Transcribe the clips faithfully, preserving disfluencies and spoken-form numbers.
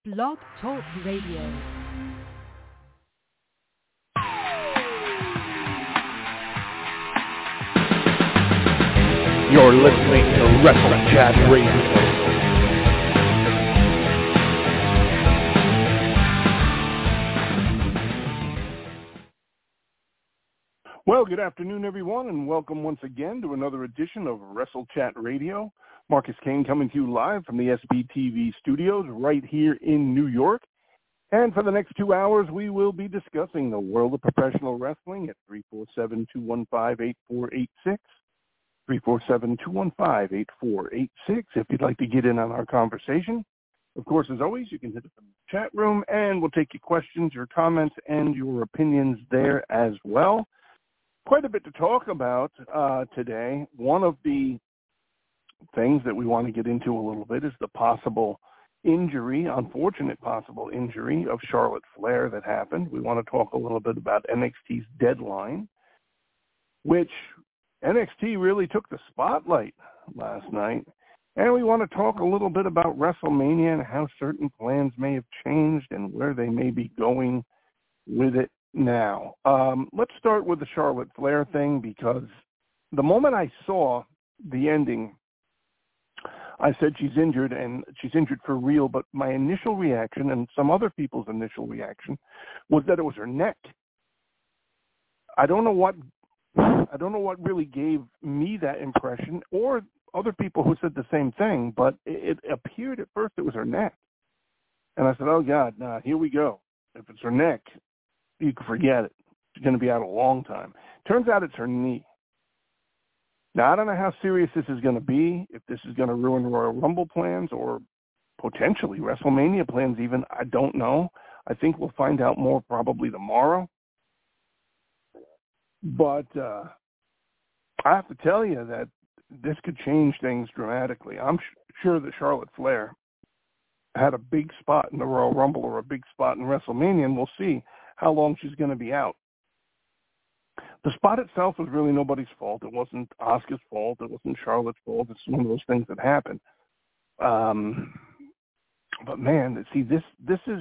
Blog Talk Radio. You're listening to Wrestle Chat Radio. Well, good afternoon, everyone, and welcome once again to another edition of Wrestle Chat Radio. Marcus Kane coming to you live from the S B T V studios right here in New York. And for the next two hours, we will be discussing the world of professional wrestling at three four seven, two one five, eight four eight six. three four seven, two one five, eight four eight six if you'd like to get in on our conversation. Of course, as always, you can hit the chat room, and we'll take your questions, your comments, and your opinions there as well. Quite a bit to talk about uh, today. One of the things that we want to get into a little bit is the possible injury, unfortunate possible injury of Charlotte Flair that happened. We want to talk a little bit about N X T's Deadline, which N X T really took the spotlight last night. And we want to talk a little bit about WrestleMania and how certain plans may have changed and where they may be going with it now. Um, let's start with the Charlotte Flair thing, because the moment I saw the ending, I said she's injured, and she's injured for real, but my initial reaction, and some other people's initial reaction, was that it was her neck. I don't know what I don't know what really gave me that impression, or other people who said the same thing, but it, it appeared at first it was her neck. And I said, oh, God, nah, here we go. If it's her neck, you can forget it. She's going to be out a long time. Turns out it's her knee. Now, I don't know how serious this is going to be, if this is going to ruin Royal Rumble plans or potentially WrestleMania plans even. I don't know. I think we'll find out more probably tomorrow. But uh, I have to tell you that this could change things dramatically. I'm sh- sure that Charlotte Flair had a big spot in the Royal Rumble or a big spot in WrestleMania, and we'll see how long she's going to be out. The spot itself was really nobody's fault. It wasn't Asuka's fault. It wasn't Charlotte's fault. It's one of those things that happen. Um, but, man, see, this this is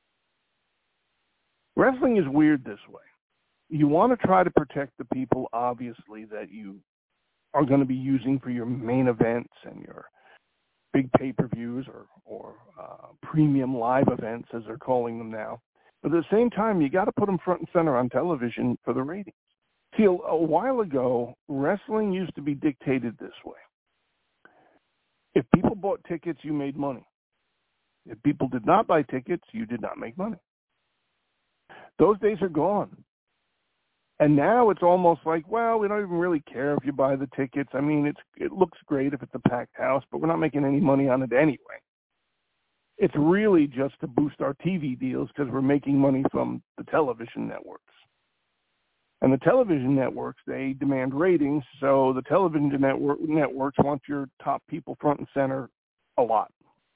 – wrestling is weird this way. You want to try to protect the people, obviously, that you are going to be using for your main events and your big pay-per-views or, or uh, premium live events, as they're calling them now. But at the same time, you got to put them front and center on television for the ratings. See, a, a while ago, wrestling used to be dictated this way. If people bought tickets, you made money. If people did not buy tickets, you did not make money. Those days are gone. And now it's almost like, well, we don't even really care if you buy the tickets. I mean, it's it looks great if it's a packed house, but we're not making any money on it anyway. It's really just to boost our T V deals because we're making money from the television networks. And the television networks, they demand ratings, so the television network networks want your top people front and center a lot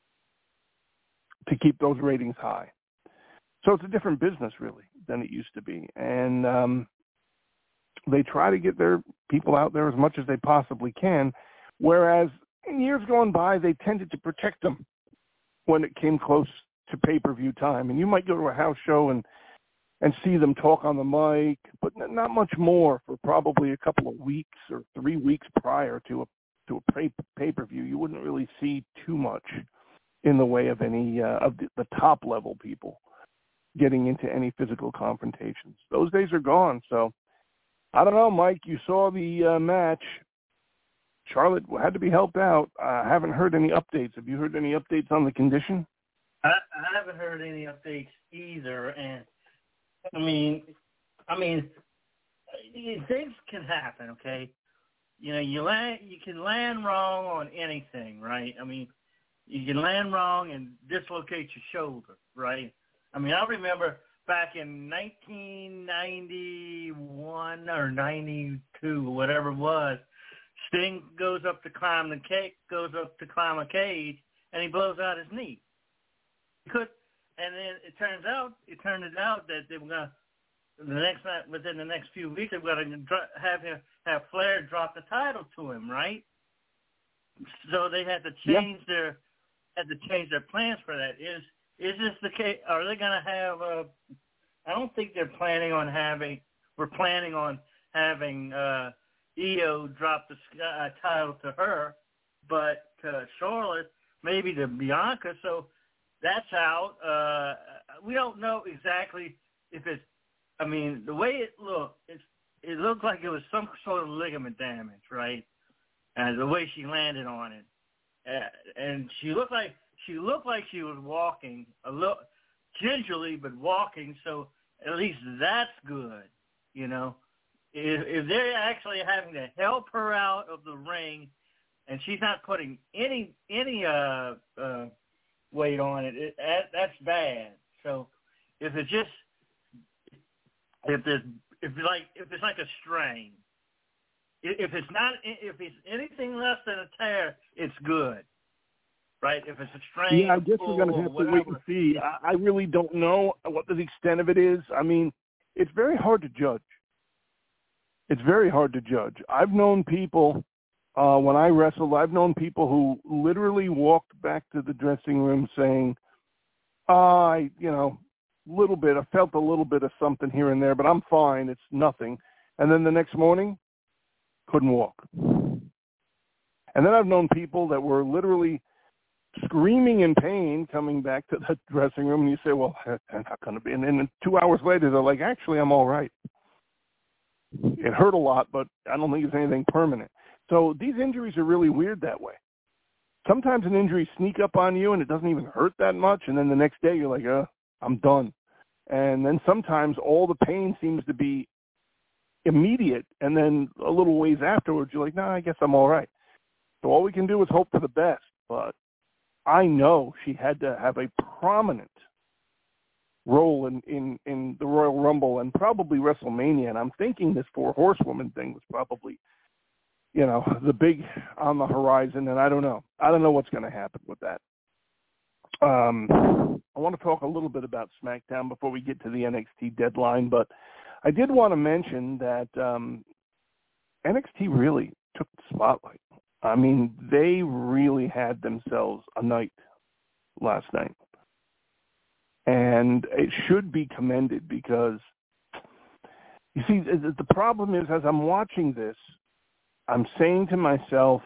to keep those ratings high. So it's a different business, really, than it used to be. And um, they try to get their people out there as much as they possibly can, whereas in years gone by, they tended to protect them when it came close to pay-per-view time. And you might go to a house show and, and see them talk on the mic, but not much more for probably a couple of weeks or three weeks prior to a to a pay, pay-per-view. You wouldn't really see too much in the way of any uh, of the, the top-level people getting into any physical confrontations. Those days are gone. So I don't know, Mike, you saw the uh, match. Charlotte had to be helped out. I uh, haven't heard any updates. Have you heard any updates on the condition? I, I haven't heard any updates either. And I mean, I mean, things can happen. Okay, you know, you land, you can land wrong on anything, right? I mean, you can land wrong and dislocate your shoulder, right? I mean, I remember back in nineteen ninety-one or ninety-two, whatever it was, Sting goes up to climb the cage, goes up to climb a cage, and he blows out his knee. Could, and then it turns out, it turned out that they were gonna the next night, within the next few weeks, they were gonna have him have Flair drop the title to him, right? So they had to change yeah. their had to change their plans for that. Is is this the case? Are they going to have? Uh, I don't think they're planning on having. We're planning on having uh, Io drop the uh, title to her, but to Charlotte, maybe to Bianca. So that's out. Uh, we don't know exactly if it's. I mean, the way it looked, it's, it looked like it was some sort of ligament damage, right? And the way she landed on it, uh, and she looked like she looked like she was walking a little gingerly, but walking. So at least that's good, you know. If, if they're actually having to help her out of the ring, and she's not putting any any uh, uh, weight on it, it that, that's bad. So if it's just if there's if it's like if it's like a strain, if it's not if it's anything less than a tear, it's good, right? If it's a strain, yeah, I guess we're going to have to wait and see. I, I really don't know what the extent of it is. I mean, it's very hard to judge. It's very hard to judge. I've known people uh, when I wrestled. I've known people who literally walked back to the dressing room saying, oh, "I, you know." little bit, I felt a little bit of something here and there, but I'm fine. It's nothing. And then the next morning, couldn't walk. And then I've known people that were literally screaming in pain coming back to the dressing room, and you say, well, they're not going to be. And then two hours later, they're like, actually, I'm all right. It hurt a lot, but I don't think it's anything permanent. So these injuries are really weird that way. Sometimes an injury sneak up on you, and it doesn't even hurt that much, and then the next day you're like, uh, I'm done. And then sometimes all the pain seems to be immediate, and then a little ways afterwards, you're like, no, nah, I guess I'm all right. So all we can do is hope for the best. But I know she had to have a prominent role in, in, in the Royal Rumble and probably WrestleMania. And I'm thinking this Four Horsewoman thing was probably, you know, the big on the horizon. And I don't know. I don't know what's going to happen with that. Um, I want to talk a little bit about SmackDown before we get to the N X T deadline, but I did want to mention that um, N X T really took the spotlight. I mean, they really had themselves a night last night, and it should be commended because, you see, the problem is as I'm watching this, I'm saying to myself,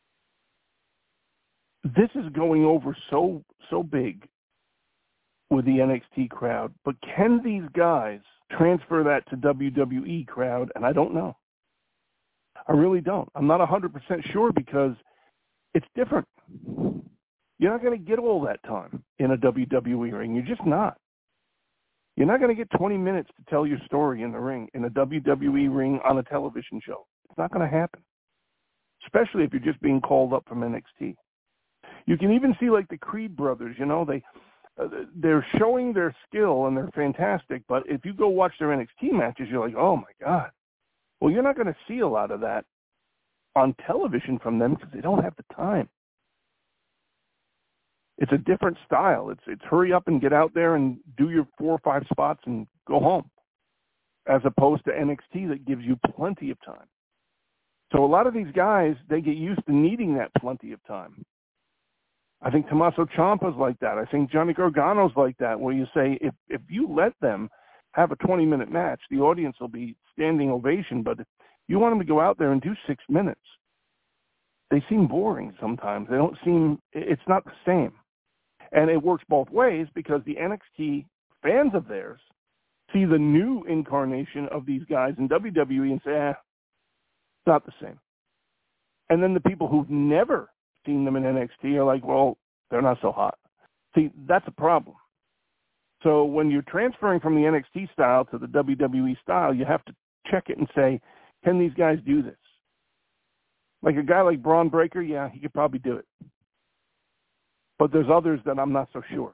this is going over so so big with the N X T crowd, but can these guys transfer that to W W E crowd? And I don't know. I really don't. I'm not one hundred percent sure because it's different. You're not going to get all that time in a W W E ring. You're just not. You're not going to get twenty minutes to tell your story in the ring, in a W W E ring on a television show. It's not going to happen, especially if you're just being called up from N X T. You can even see like the Creed brothers, you know, they, uh, they're showing their skill and they're fantastic. But if you go watch their N X T matches, you're like, oh, my God. Well, you're not going to see a lot of that on television from them because they don't have the time. It's a different style. It's it's hurry up and get out there and do your four or five spots and go home, as opposed to N X T that gives you plenty of time. So a lot of these guys, they get used to needing that plenty of time. I think Tommaso Ciampa's like that. I think Johnny Gargano's like that, where you say if, if you let them have a twenty-minute match, the audience will be standing ovation. But if you want them to go out there and do six minutes, they seem boring sometimes. They don't seem – it's not the same. And it works both ways because the N X T fans of theirs see the new incarnation of these guys in W W E and say, eh, it's not the same. And then the people who've never – seen them in N X T are like, well, they're not so hot. See, that's a problem. So when you're transferring from the N X T style to the W W E style, you have to check it and say, can these guys do this? Like a guy like Braun Breaker, yeah, he could probably do it. But there's others that I'm not so sure.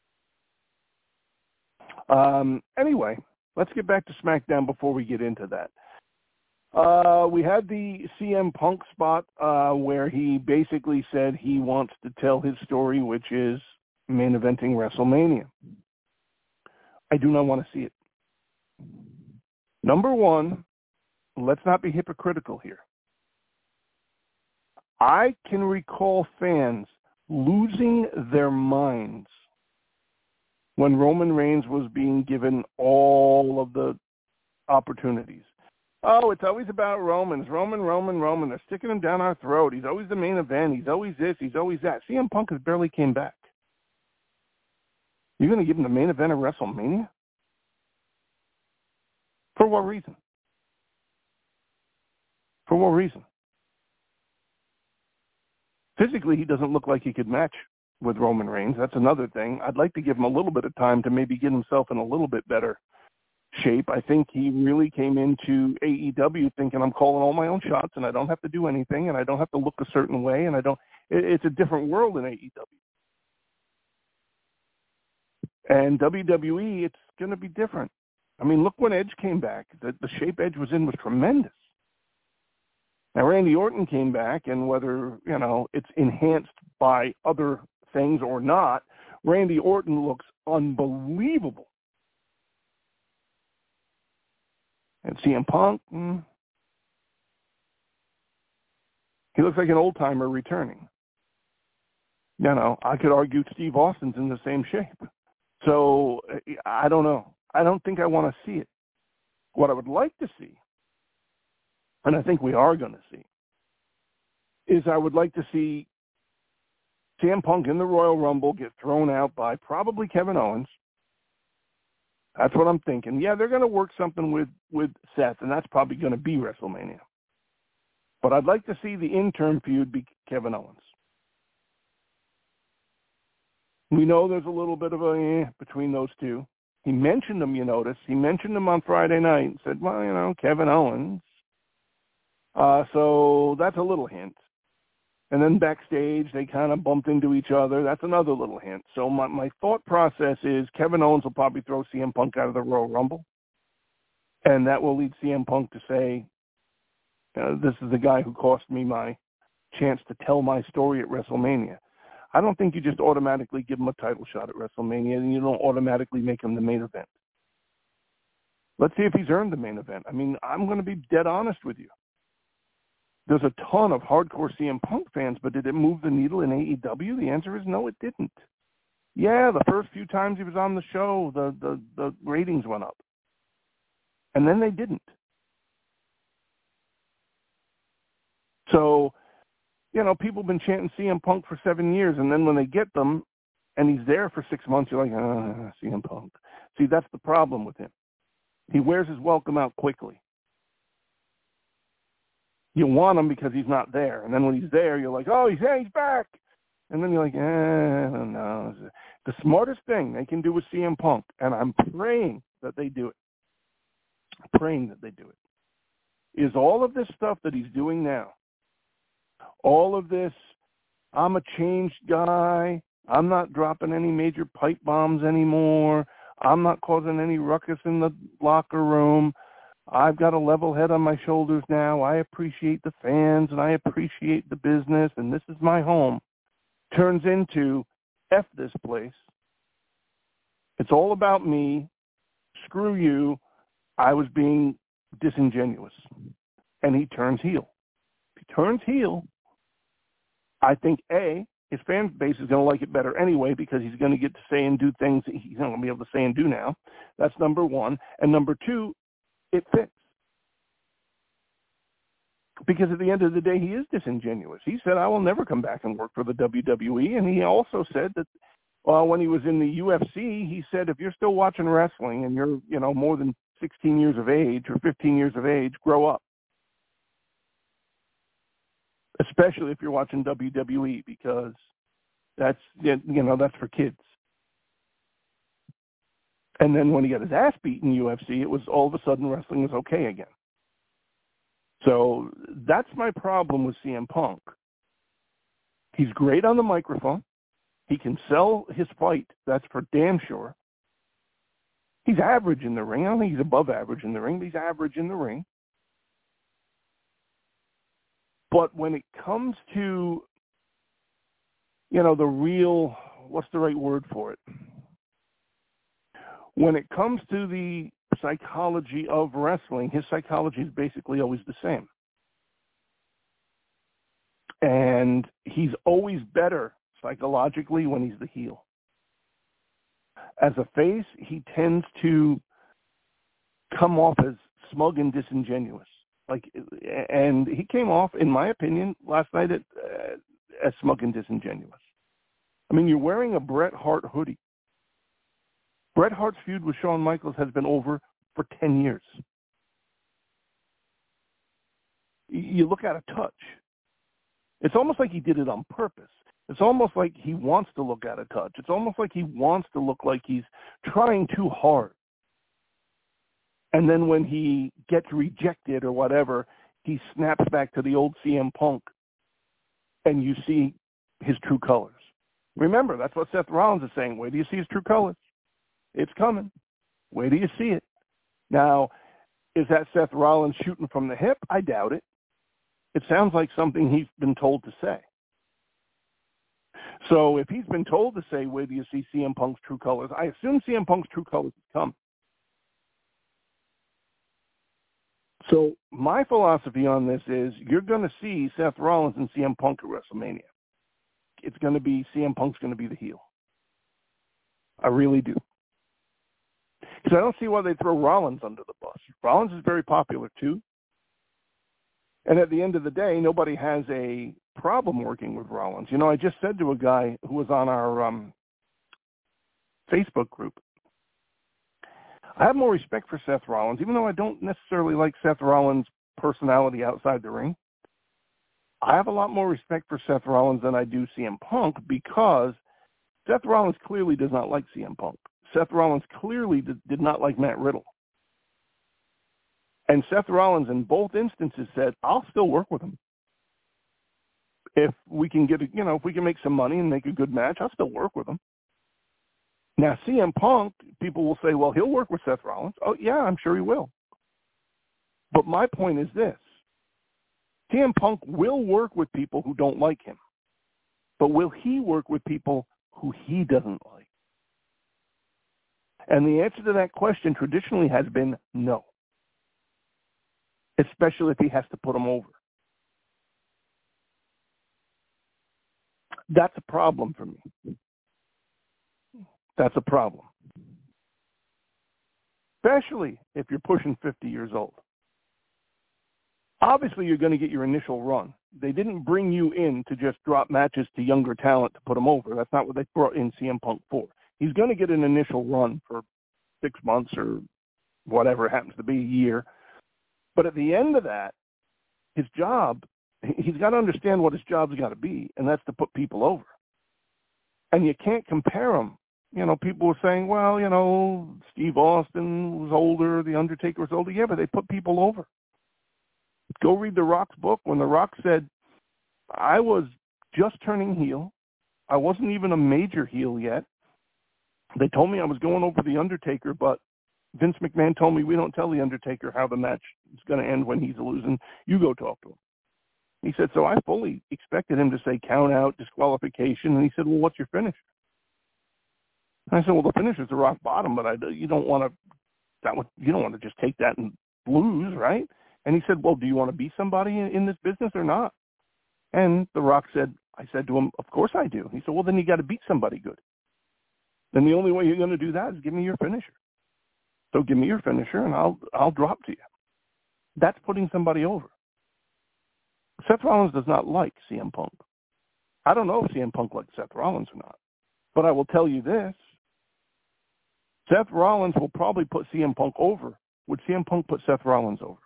Um, anyway, let's get back to SmackDown before we get into that. Uh, we had the C M Punk spot uh, where he basically said he wants to tell his story, which is main eventing WrestleMania. I do not want to see it. Number one, let's not be hypocritical here. I can recall fans losing their minds when Roman Reigns was being given all of the opportunities. Oh, it's always about Romans. Roman, Roman, Roman. They're sticking him down our throat. He's always the main event. He's always this. He's always that. C M Punk has barely came back. You're going to give him the main event of WrestleMania? For what reason? For what reason? Physically, he doesn't look like he could match with Roman Reigns. That's another thing. I'd like to give him a little bit of time to maybe get himself in a little bit better shape. I think he really came into A E W thinking I'm calling all my own shots and I don't have to do anything and I don't have to look a certain way and I don't. It, it's a different world in A E W. And W W E, it's going to be different. I mean, look when Edge came back. The, the shape Edge was in was tremendous. Now, Randy Orton came back, and whether, you know, it's enhanced by other things or not, Randy Orton looks unbelievable. And C M Punk, mm, he looks like an old-timer returning. You know, I could argue Steve Austin's in the same shape. So, I don't know. I don't think I want to see it. What I would like to see, and I think we are going to see, is I would like to see C M Punk in the Royal Rumble get thrown out by probably Kevin Owens. That's what I'm thinking. Yeah, they're going to work something with, with Seth, and that's probably going to be WrestleMania. But I'd like to see the interim feud be Kevin Owens. We know there's a little bit of a eh, between those two. He mentioned them, you notice. He mentioned them on Friday night and said, well, you know, Kevin Owens. Uh, so that's a little hint. And then backstage, they kind of bumped into each other. That's another little hint. So my, my thought process is Kevin Owens will probably throw C M Punk out of the Royal Rumble. And that will lead C M Punk to say, uh, this is the guy who cost me my chance to tell my story at WrestleMania. I don't think you just automatically give him a title shot at WrestleMania and you don't automatically make him the main event. Let's see if he's earned the main event. I mean, I'm going to be dead honest with you. There's a ton of hardcore C M Punk fans, but did it move the needle in A E W? The answer is no, it didn't. Yeah, the first few times he was on the show, the, the, the ratings went up. And then they didn't. So, you know, people have been chanting C M Punk for seven years, and then when they get them, and he's there for six months, you're like, ah, C M Punk. See, that's the problem with him. He wears his welcome out quickly. You want him because he's not there. And then when he's there, you're like, oh, he's there, he's back. And then you're like, eh, I don't know. The smartest thing they can do with C M Punk, and I'm praying that they do it, praying that they do it, is all of this stuff that he's doing now. All of this, I'm a changed guy. I'm not dropping any major pipe bombs anymore. I'm not causing any ruckus in the locker room. I've got a level head on my shoulders now. I appreciate the fans and I appreciate the business and this is my home. Turns into F this place. It's all about me. Screw you. I was being disingenuous. And he turns heel. If he turns heel, I think, A, his fan base is going to like it better anyway because he's going to get to say and do things that he's not going to be able to say and do now. That's number one. And number two, it fits. Because at the end of the day, he is disingenuous. He said, I will never come back and work for the W W E. And he also said that uh, when he was in the U F C, he said, if you're still watching wrestling and you're, you know, more than sixteen years of age or fifteen years of age, grow up. Especially if you're watching W W E because that's, you know, that's for kids. And then when he got his ass beat in U F C, it was all of a sudden wrestling was okay again. So that's my problem with C M Punk. He's great on the microphone. He can sell his fight. That's for damn sure. He's average in the ring. I don't think he's above average in the ring, but he's average in the ring. But when it comes to, you know, the real, what's the right word for it? When it comes to the psychology of wrestling, his psychology is basically always the same. And he's always better psychologically when he's the heel. as a face, he tends to come off as smug and disingenuous. Like, and he came off, in my opinion, last night at, uh, as smug and disingenuous. I mean, you're wearing a Bret Hart hoodie. Bret Hart's feud with Shawn Michaels has been over for ten years. You look out of touch. It's almost like he did it on purpose. It's almost like he wants to look out of touch. It's almost like he wants to look like he's trying too hard. And then when he gets rejected or whatever, he snaps back to the old C M Punk, and you see his true colors. Remember, that's what Seth Rollins is saying. Where do you see his true colors? It's coming. Where do you see it? Now, is that Seth Rollins shooting from the hip? I doubt it. It sounds like something he's been told to say. So if he's been told to say, where do you see C M Punk's true colors? I assume C M Punk's true colors have come. So my philosophy on this is you're going to see Seth Rollins and C M Punk at WrestleMania. It's going to be, C M Punk's going to be the heel. I really do. Because I don't see why they throw Rollins under the bus. Rollins is very popular too. And at the end of the day, nobody has a problem working with Rollins. You know, I just said to a guy who was on our um, Facebook group, I have more respect for Seth Rollins, even though I don't necessarily like Seth Rollins' personality outside the ring. I have a lot more respect for Seth Rollins than I do C M Punk, because Seth Rollins clearly does not like C M Punk. Seth Rollins clearly did, did not like Matt Riddle. And Seth Rollins in both instances said, I'll still work with him. If we can get, a, you know, if we can make some money and make a good match, I'll still work with him. Now, C M Punk, people will say, well, he'll work with Seth Rollins. Oh, yeah, I'm sure he will. But my point is this. C M Punk will work with people who don't like him. But will he work with people who he doesn't like? And the answer to that question traditionally has been no. Especially if he has to put them over. That's a problem for me. That's a problem. Especially if you're pushing fifty years old. Obviously, you're going to get your initial run. They didn't bring you in to just drop matches to younger talent to put them over. That's not what they brought in C M Punk for. He's going to get an initial run for six months or whatever it happens to be, a year. But at the end of that, his job, he's got to understand what his job's got to be, and that's to put people over. And you can't compare them. You know, people were saying, well, you know, Steve Austin was older, The Undertaker was older. Yeah, but they put people over. Go read The Rock's book. When The Rock said, I was just turning heel. I wasn't even a major heel yet. They told me I was going over The Undertaker, but Vince McMahon told me, we don't tell The Undertaker how the match is going to end when he's losing. You go talk to him. He said, so I fully expected him to say count out, disqualification. And he said, well, what's your finish? And I said, well, the finish is the rock bottom, but I, you don't want to, that would, you don't want to just take that and lose, right? And he said, well, do you want to be somebody in, in this business or not? And The Rock said, I said to him, of course I do. He said, well, then you got to beat somebody good. Then the only way you're going to do that is give me your finisher. So give me your finisher and I'll I'll drop to you. That's putting somebody over. Seth Rollins does not like C M Punk. I don't know if C M Punk likes Seth Rollins or not. But I will tell you this. Seth Rollins will probably put C M Punk over. Would C M Punk put Seth Rollins over?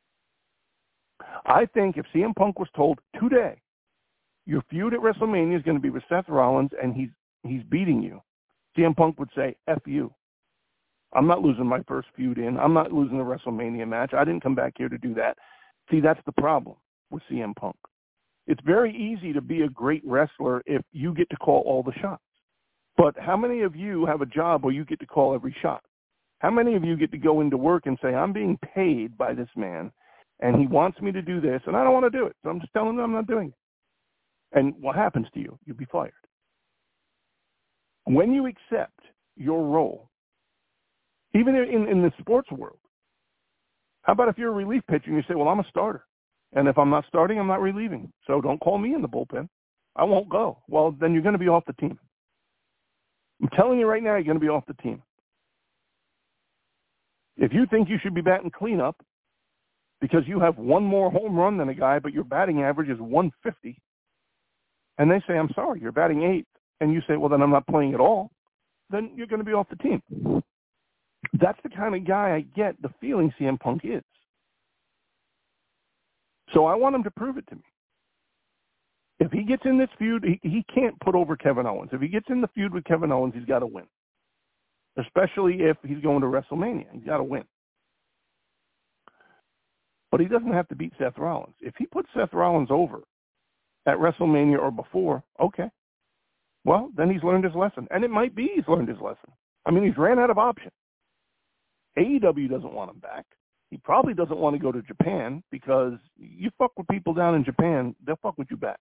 I think if C M Punk was told today, your feud at WrestleMania is going to be with Seth Rollins and he's he's beating you, C M Punk would say, F you. I'm not losing my first feud in. I'm not losing the WrestleMania match. I didn't come back here to do that. See, that's the problem with C M Punk. It's very easy to be a great wrestler if you get to call all the shots. But how many of you have a job where you get to call every shot? How many of you get to go into work and say, I'm being paid by this man, and he wants me to do this, and I don't want to do it, so I'm just telling him I'm not doing it. And what happens to you? You'll be fired. When you accept your role, even in, in the sports world, how about if you're a relief pitcher and you say, well, I'm a starter, and if I'm not starting, I'm not relieving, so don't call me in the bullpen. I won't go. Well, then you're going to be off the team. I'm telling you right now, you're going to be off the team. If you think you should be batting cleanup because you have one more home run than a guy, but your batting average is one fifty, and they say, I'm sorry, you're batting eighth, and you say, well, then I'm not playing at all, then you're going to be off the team. That's the kind of guy I get the feeling C M Punk is. So I want him to prove it to me. If he gets in this feud, he, he can't put over Kevin Owens. If he gets in the feud with Kevin Owens, he's got to win. Especially if he's going to WrestleMania. He's got to win. But he doesn't have to beat Seth Rollins. If he puts Seth Rollins over at WrestleMania or before, okay. Well, then he's learned his lesson. And it might be he's learned his lesson. I mean, he's ran out of options. A E W doesn't want him back. He probably doesn't want to go to Japan because you fuck with people down in Japan, they'll fuck with you back.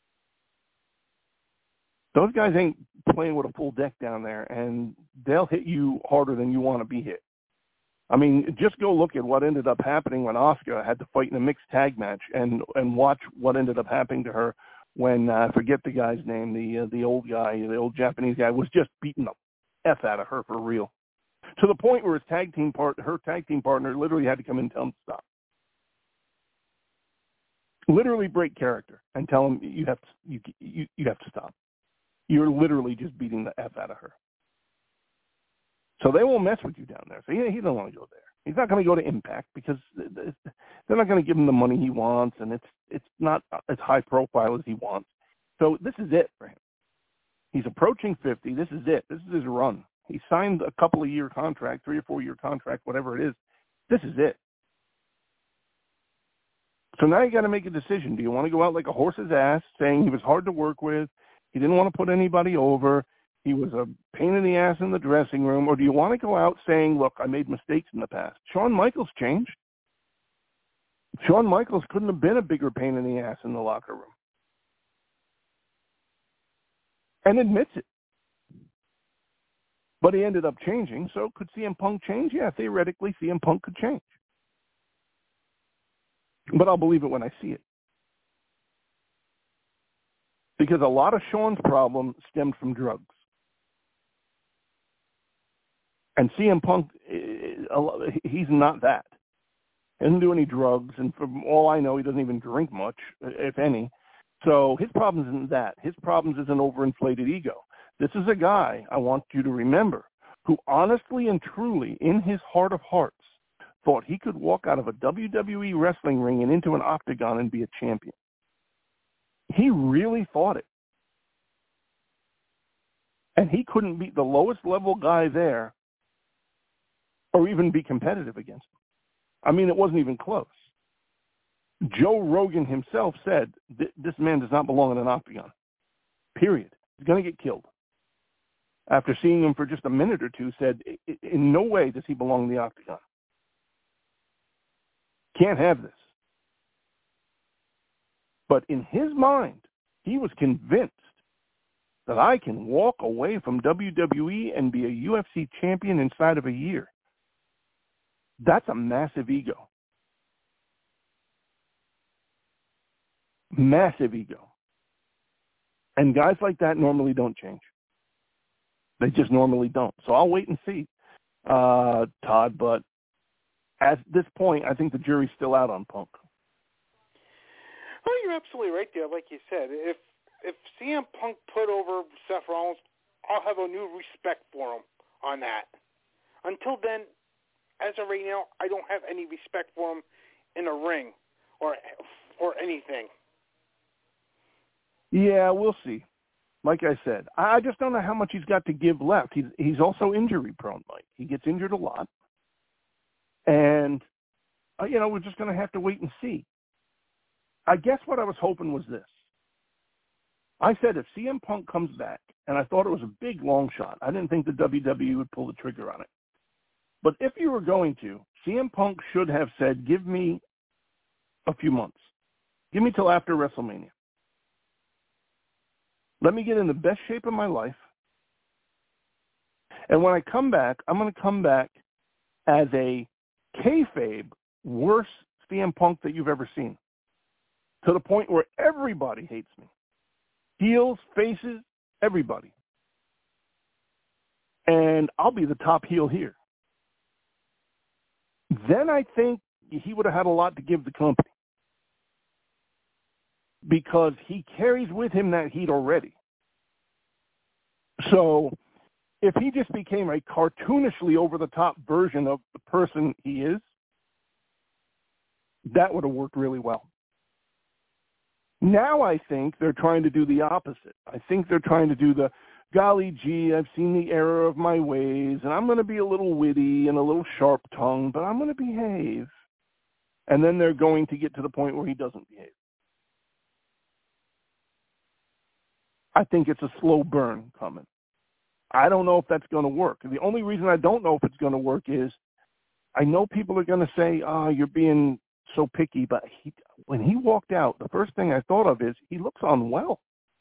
Those guys ain't playing with a full deck down there, and they'll hit you harder than you want to be hit. I mean, just go look at what ended up happening when Asuka had to fight in a mixed tag match, and and watch what ended up happening to her when uh, I forget the guy's name, the uh, the old guy, the old Japanese guy, was just beating the F out of her for real, to the point where his tag team part, her tag team partner, literally had to come in and tell him to stop. Literally break character and tell him you have to you you, you have to stop. You're literally just beating the F out of her. So they won't mess with you down there. So he, he doesn't want to go there. He's not going to go to Impact because they're not going to give him the money he wants, and it's it's not as high profile as he wants. So this is it for him. He's approaching fifty. This is it. This is his run. He signed a couple of year contract, three or four year contract, whatever it is. This is it. So now you got to make a decision. Do you want to go out like a horse's ass, saying he was hard to work with, he didn't want to put anybody over, he was a pain in the ass in the dressing room, or do you want to go out saying, look, I made mistakes in the past? Shawn Michaels changed. Shawn Michaels couldn't have been a bigger pain in the ass in the locker room. And admits it. But he ended up changing, so could C M Punk change? Yeah, theoretically, C M Punk could change. But I'll believe it when I see it. Because a lot of Shawn's problem stemmed from drugs. And C M Punk, he's not that. He doesn't do any drugs, and from all I know, he doesn't even drink much, if any. So his problem isn't that. His problem is an overinflated ego. This is a guy, I want you to remember, who honestly and truly, in his heart of hearts, thought he could walk out of a W W E wrestling ring and into an octagon and be a champion. He really thought it. And he couldn't beat the lowest level guy there or even be competitive against him. I mean, it wasn't even close. Joe Rogan himself said, this man does not belong in an octagon. Period. He's going to get killed. After seeing him for just a minute or two, said, in no way does he belong in the octagon. Can't have this. But in his mind, he was convinced that I can walk away from W W E and be a U F C champion inside of a year. That's a massive ego. Massive ego. And guys like that normally don't change. They just normally don't. So I'll wait and see, uh, Todd, but at this point, I think the jury's still out on Punk. Well, you're absolutely right there. Like you said, if if C M Punk put over Seth Rollins, I'll have a new respect for him on that. Until then, as of right now, I don't have any respect for him in a ring or or anything. Yeah, we'll see. Like I said, I just don't know how much he's got to give left. He's he's also injury prone, Mike. He gets injured a lot, and uh, you know we're just going to have to wait and see. I guess what I was hoping was this. I said if C M Punk comes back, and I thought it was a big long shot. I didn't think the W W E would pull the trigger on it. But if you were going to, C M Punk should have said, give me a few months. Give me till after WrestleMania. Let me get in the best shape of my life. And when I come back, I'm going to come back as a kayfabe worse C M Punk that you've ever seen. To the point where everybody hates me. Heels, faces, everybody. and I'll be the top heel here. Then I think he would have had a lot to give the company because he carries with him that heat already. So if he just became a cartoonishly over-the-top version of the person he is, that would have worked really well. Now I think they're trying to do the opposite. I think they're trying to do the, golly gee, I've seen the error of my ways, and I'm going to be a little witty and a little sharp-tongued, but I'm going to behave. And then they're going to get to the point where he doesn't behave. I think it's a slow burn coming. I don't know if that's going to work. The only reason I don't know if it's going to work is I know people are going to say, oh, you're being so picky, but he, when he walked out, the first thing I thought of is he looks unwell.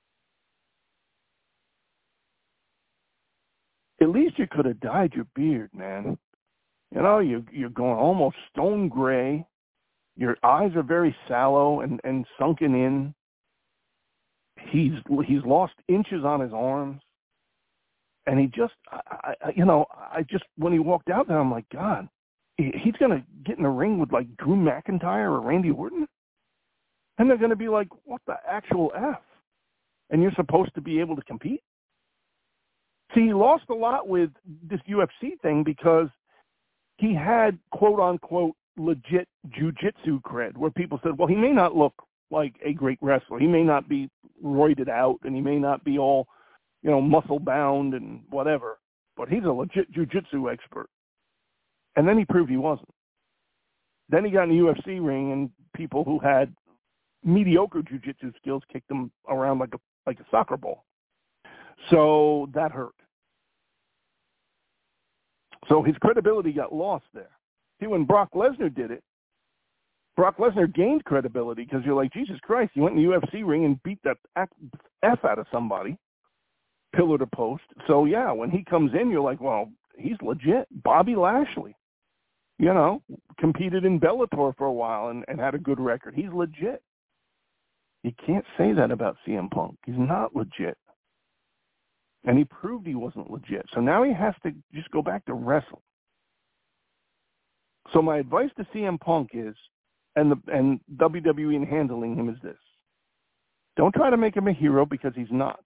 At least you could have dyed your beard, man. You know, you, you're going almost stone gray. Your eyes are very sallow and, and sunken in. He's he's lost inches on his arms. And he just, I, I, you know, I just, when he walked out there, I'm like, God, he, he's going to get in the ring with like Drew McIntyre or Randy Orton? And they're going to be like, what the actual F? And you're supposed to be able to compete? See, he lost a lot with this U F C thing because he had, quote-unquote, legit jiu-jitsu cred, where people said, well, he may not look like a great wrestler. He may not be roided out, and he may not be all, you know, muscle-bound and whatever, but he's a legit jiu-jitsu expert. And then he proved he wasn't. Then he got in the U F C ring, and people who had mediocre jiu-jitsu skills kicked him around like a like a soccer ball. So that hurt. So his credibility got lost there. See, when Brock Lesnar did it, Brock Lesnar gained credibility because you're like, Jesus Christ, he went in the U F C ring and beat that F out of somebody, pillar to post. So, yeah, when he comes in, you're like, well, he's legit. Bobby Lashley, you know, competed in Bellator for a while and, and had a good record. He's legit. You can't say that about C M Punk. He's not legit. And he proved he wasn't legit. So now he has to just go back to wrestling. So my advice to C M Punk is, and the and W W E in handling him is this. Don't try to make him a hero because he's not.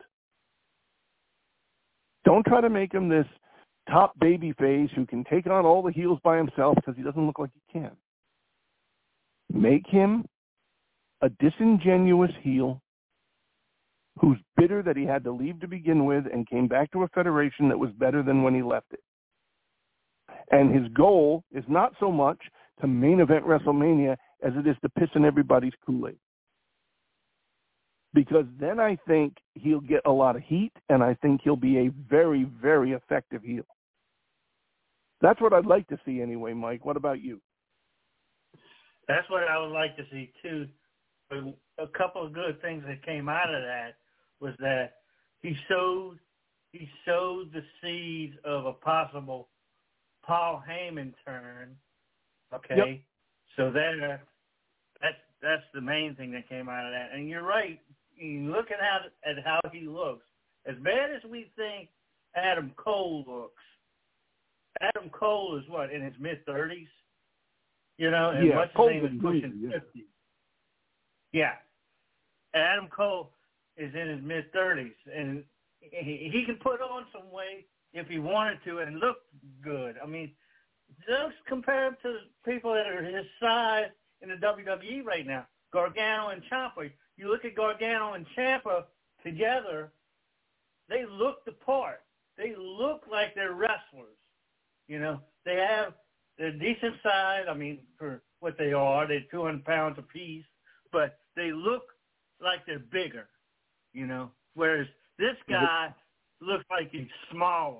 Don't try to make him this top baby face who can take on all the heels by himself because he doesn't look like he can. Make him a disingenuous heel who's bitter that he had to leave to begin with and came back to a federation that was better than when he left it. And his goal is not so much to main event WrestleMania as it is to piss in everybody's Kool-Aid. Because then I think he'll get a lot of heat, and I think he'll be a very, very effective heel. That's what I'd like to see anyway, Mike. What about you? That's what I would like to see, too. A couple of good things that came out of that was that he sowed, he sowed the seeds of a possible Paul Heyman turn, okay? Yep. So that, that's, that's the main thing that came out of that. And you're right. Looking at, at how he looks, as bad as we think Adam Cole looks, Adam Cole is what, in his mid-thirties? You know, and yeah, what's his Cole's name is pushing yeah. fifty. Yeah. Adam Cole is in his mid-thirties, and he, he can put on some weight if he wanted to and look good. I mean, just compare him to people that are his size in the W W E right now, Gargano and Ciampa. You look at Gargano and Ciampa together, they look the part. They look like they're wrestlers. You know, they have, they're decent size. I mean, for what they are, they're two hundred pounds apiece, but they look like they're bigger, you know, whereas this guy looks like he's smaller.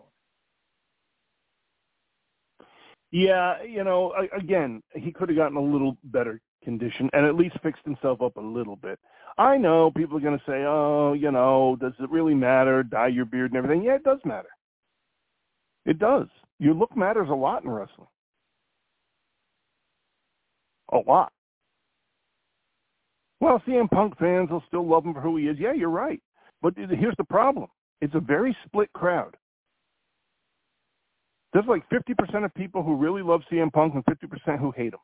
Yeah, you know, again, he could have gotten a little better condition and at least fixed himself up a little bit. I know people are going to say, oh, you know, does it really matter? Dye your beard and everything. Yeah, it does matter. It does. Your look matters a lot in wrestling. A lot. Well, C M Punk fans will still love him for who he is. Yeah, you're right. But here's the problem. It's a very split crowd. There's like fifty percent of people who really love C M Punk and fifty percent who hate him.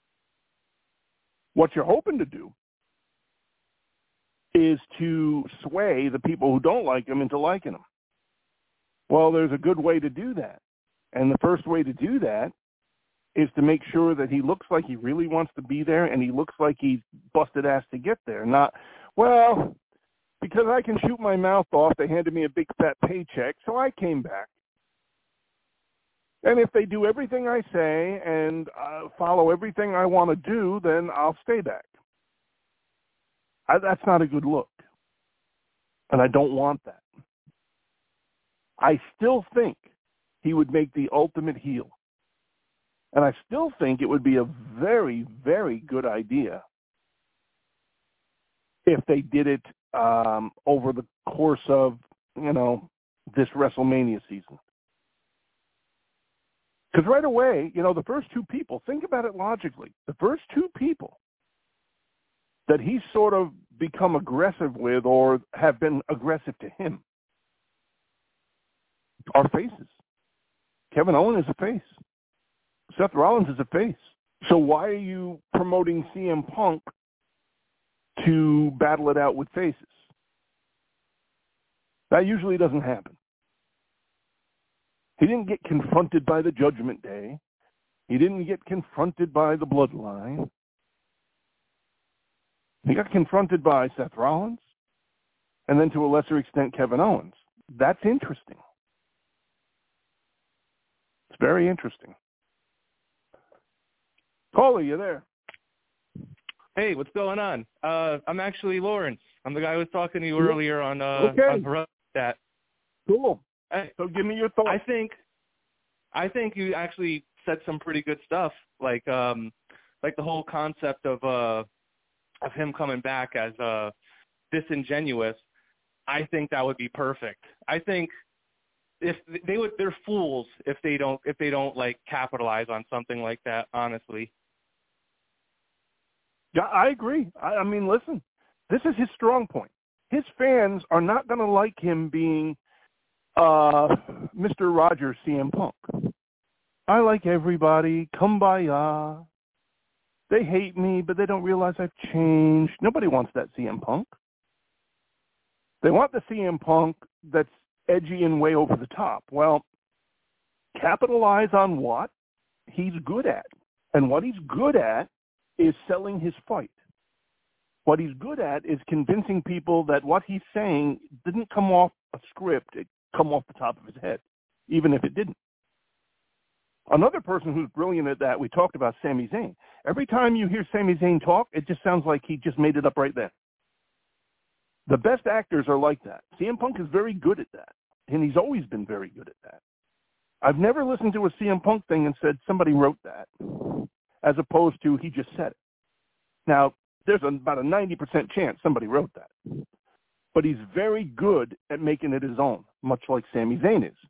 What you're hoping to do is to sway the people who don't like him into liking him. Well, there's a good way to do that. And the first way to do that is to make sure that he looks like he really wants to be there and he looks like he's busted ass to get there. Not, well, because I can shoot my mouth off, they handed me a big fat paycheck, so I came back. And if they do everything I say and uh, follow everything I want to do, then I'll stay back. I, that's not a good look. And I don't want that. I still think he would make the ultimate heel. And I still think it would be a very, very good idea if they did it um, over the course of, you know, this WrestleMania season. Because right away, you know, the first two people, think about it logically, the first two people that he's sort of become aggressive with or have been aggressive to him are faces. Kevin Owens is a face. Seth Rollins is a face. So why are you promoting C M Punk to battle it out with faces? That usually doesn't happen. He didn't get confronted by the Judgment Day. He didn't get confronted by the Bloodline. He got confronted by Seth Rollins and then to a lesser extent Kevin Owens. That's interesting. It's very interesting. Paulie, you there? Hey, what's going on? Uh, I'm actually Lawrence. I'm the guy who was talking to you earlier on uh, okay. on Heroic Chat. Cool. Hey, so give me your thoughts. I think, I think you actually said some pretty good stuff, like um, like the whole concept of uh, of him coming back as uh, disingenuous. I think that would be perfect. I think if they would, they're fools if they don't if they don't like capitalize on something like that. Honestly. Yeah, I agree. I, I mean, listen, this is his strong point. His fans are not going to like him being uh, Mister Rogers C M Punk. I like everybody. Kumbaya. They hate me, but they don't realize I've changed. Nobody wants that C M Punk. They want the C M Punk that's edgy and way over the top. Well, capitalize on what he's good at. And what he's good at is selling his fight. What he's good at is convincing people that what he's saying didn't come off a script, it come off the top of his head, even if it didn't. Another person who's brilliant at that, we talked about Sami Zayn. Every time you hear Sami Zayn talk, it just sounds like he just made it up right then. The best actors are like that. C M Punk is very good at that, and he's always been very good at that. I've never listened to a C M Punk thing and said somebody wrote that, as opposed to he just said it. Now, there's about a ninety percent chance somebody wrote that. But he's very good at making it his own, much like Sami Zayn is.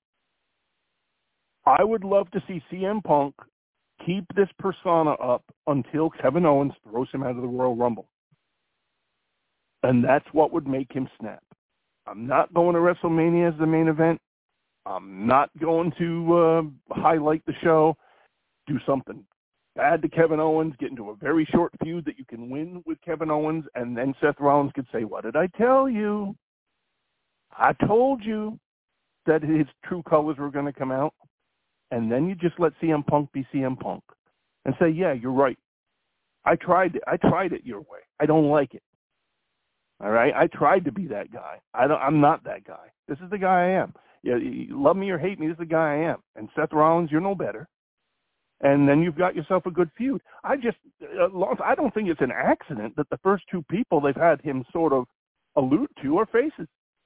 I would love to see C M Punk keep this persona up until Kevin Owens throws him out of the Royal Rumble. And that's what would make him snap. I'm not going to WrestleMania as the main event. I'm not going to uh, highlight the show. Do something bad to Kevin Owens, get into a very short feud that you can win with Kevin Owens, and then Seth Rollins could say, what did I tell you? I told you that his true colors were going to come out. And then you just let C M Punk be C M Punk and say, yeah, you're right. I tried it. I tried it your way. I don't like it. All right? I tried to be that guy. I don't, I'm not that guy. This is the guy I am. Yeah, you love me or hate me, this is the guy I am. And Seth Rollins, you're no better. And then you've got yourself a good feud. I just, I don't think it's an accident that the first two people they've had him sort of allude to are faces.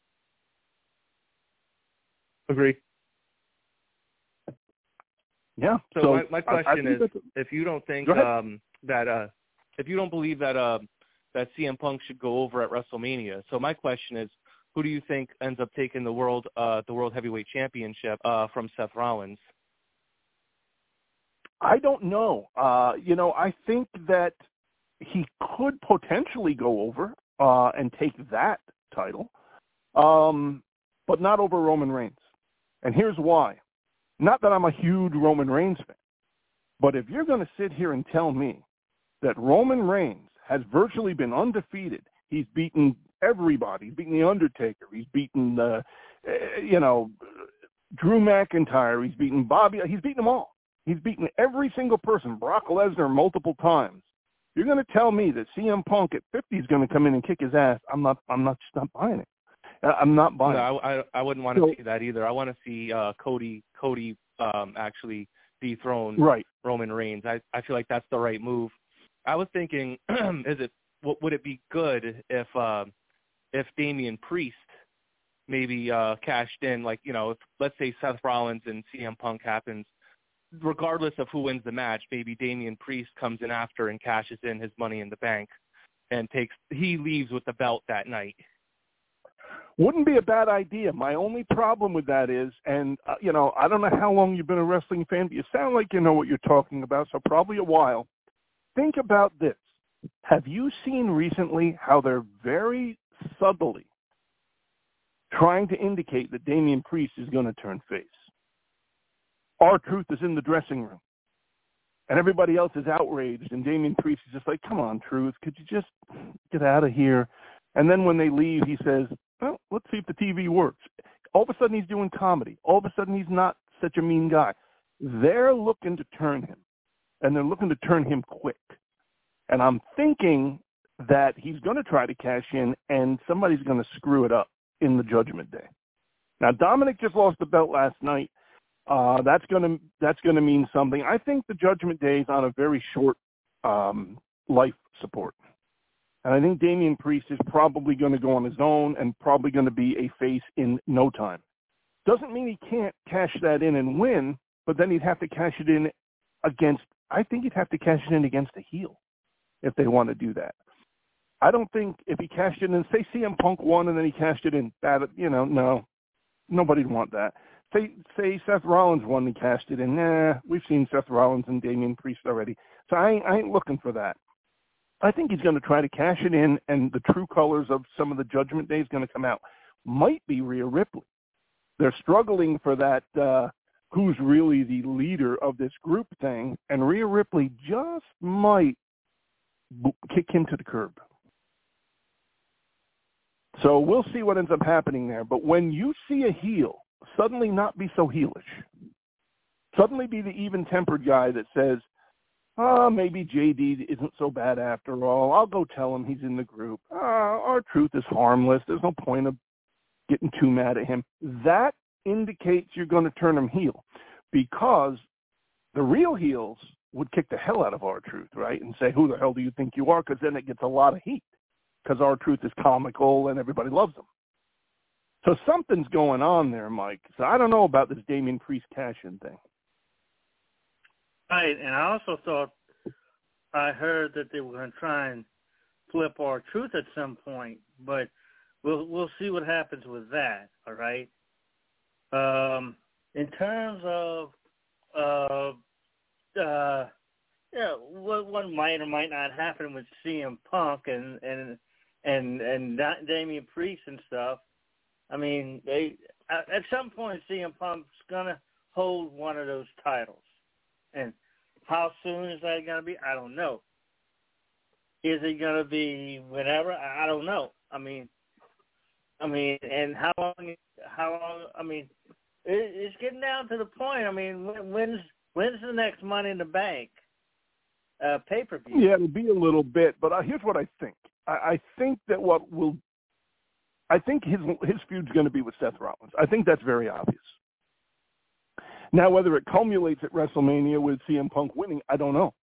Agree. Yeah. So, so my, my question I, I is, if you don't think um, that, uh, if you don't believe that uh, that C M Punk should go over at WrestleMania, so my question is, who do you think ends up taking the world uh, the World Heavyweight Championship uh, from Seth Rollins? I don't know. Uh, you know, I think that he could potentially go over uh, and take that title, um, but not over Roman Reigns. And here's why. Not that I'm a huge Roman Reigns fan, but if you're going to sit here and tell me that Roman Reigns has virtually been undefeated, he's beaten everybody, he's beaten The Undertaker, he's beaten, uh, you know, Drew McIntyre, he's beaten Bobby, he's beaten them all. He's beaten every single person, Brock Lesnar multiple times. You're going to tell me that C M Punk at fifty is going to come in and kick his ass? I'm not. I'm not. Just not buying it. I'm not buying. No, it. I, I, I wouldn't want to so, see that either. I want to see uh, Cody Cody um, actually dethrone right. Roman Reigns. I, I feel like that's the right move. I was thinking, is it would it be good if uh, if Damian Priest maybe uh, cashed in, like, you know, if, let's say Seth Rollins and C M Punk happens. Regardless of who wins the match, maybe Damian Priest comes in after and cashes in his Money in the Bank and takes he leaves with the belt that night. Wouldn't be a bad idea. My only problem with that is, and, uh, you know, I don't know how long you've been a wrestling fan, but you sound like you know what you're talking about, so probably a while. Think about this. Have you seen recently how they're very subtly trying to indicate that Damian Priest is going to turn face? R-Truth is in the dressing room, and everybody else is outraged, and Damian Priest is just like, come on, Truth, could you just get out of here? And then when they leave, he says, well, let's see if the T V works. All of a sudden, he's doing comedy. All of a sudden, he's not such a mean guy. They're looking to turn him, and they're looking to turn him quick. And I'm thinking that he's going to try to cash in, and somebody's going to screw it up in the Judgment Day. Now, Dominic just lost the belt last night. Uh, that's going to that's going to mean something. I think the Judgment Day is on a very short um, life support. And I think Damian Priest is probably going to go on his own and probably going to be a face in no time. Doesn't mean he can't cash that in and win, but then he'd have to cash it in against, I think he'd have to cash it in against a heel if they want to do that. I don't think if he cashed it in, say C M Punk won and then he cashed it in, that, you know, no, nobody'd want that. Say, say Seth Rollins won and cashed it in. Nah, we've seen Seth Rollins and Damian Priest already. So I ain't, I ain't looking for that. I think he's going to try to cash it in, and the true colors of some of the Judgment Day is going to come out. Might be Rhea Ripley. They're struggling for that uh, who's really the leader of this group thing, and Rhea Ripley just might b- kick him to the curb. So we'll see what ends up happening there. But when you see a heel suddenly not be so heelish, suddenly be the even-tempered guy that says, oh, maybe J D isn't so bad after all. I'll go tell him he's in the group. Uh, R-Truth is harmless. There's no point of getting too mad at him. That indicates you're going to turn him heel, because the real heels would kick the hell out of R-Truth, right, and say, who the hell do you think you are? Because then it gets a lot of heat, because R-Truth is comical and everybody loves him. So something's going on there, Mike. So I don't know about this Damian Priest cash-in thing. Right, and I also thought I heard that they were going to try and flip R-Truth at some point, but we'll we'll see what happens with that. All right. Um, in terms of uh, uh, yeah, what what might or might not happen with C M Punk and and and and Damian Priest and stuff. I mean, they at some point C M Punk's gonna hold one of those titles. And how soon is that going to be? I don't know. Is it going to be whenever? I don't know. I mean, I mean, and how long? How long? I mean, it, it's getting down to the point. I mean, when, when's when's the next Money in the Bank uh, pay per view? Yeah, it'll be a little bit, but uh, here's what I think. I, I think that what will, I think his his feud's going to be with Seth Rollins. I think that's very obvious. Now, whether it culminates at WrestleMania with C M Punk winning, I don't know.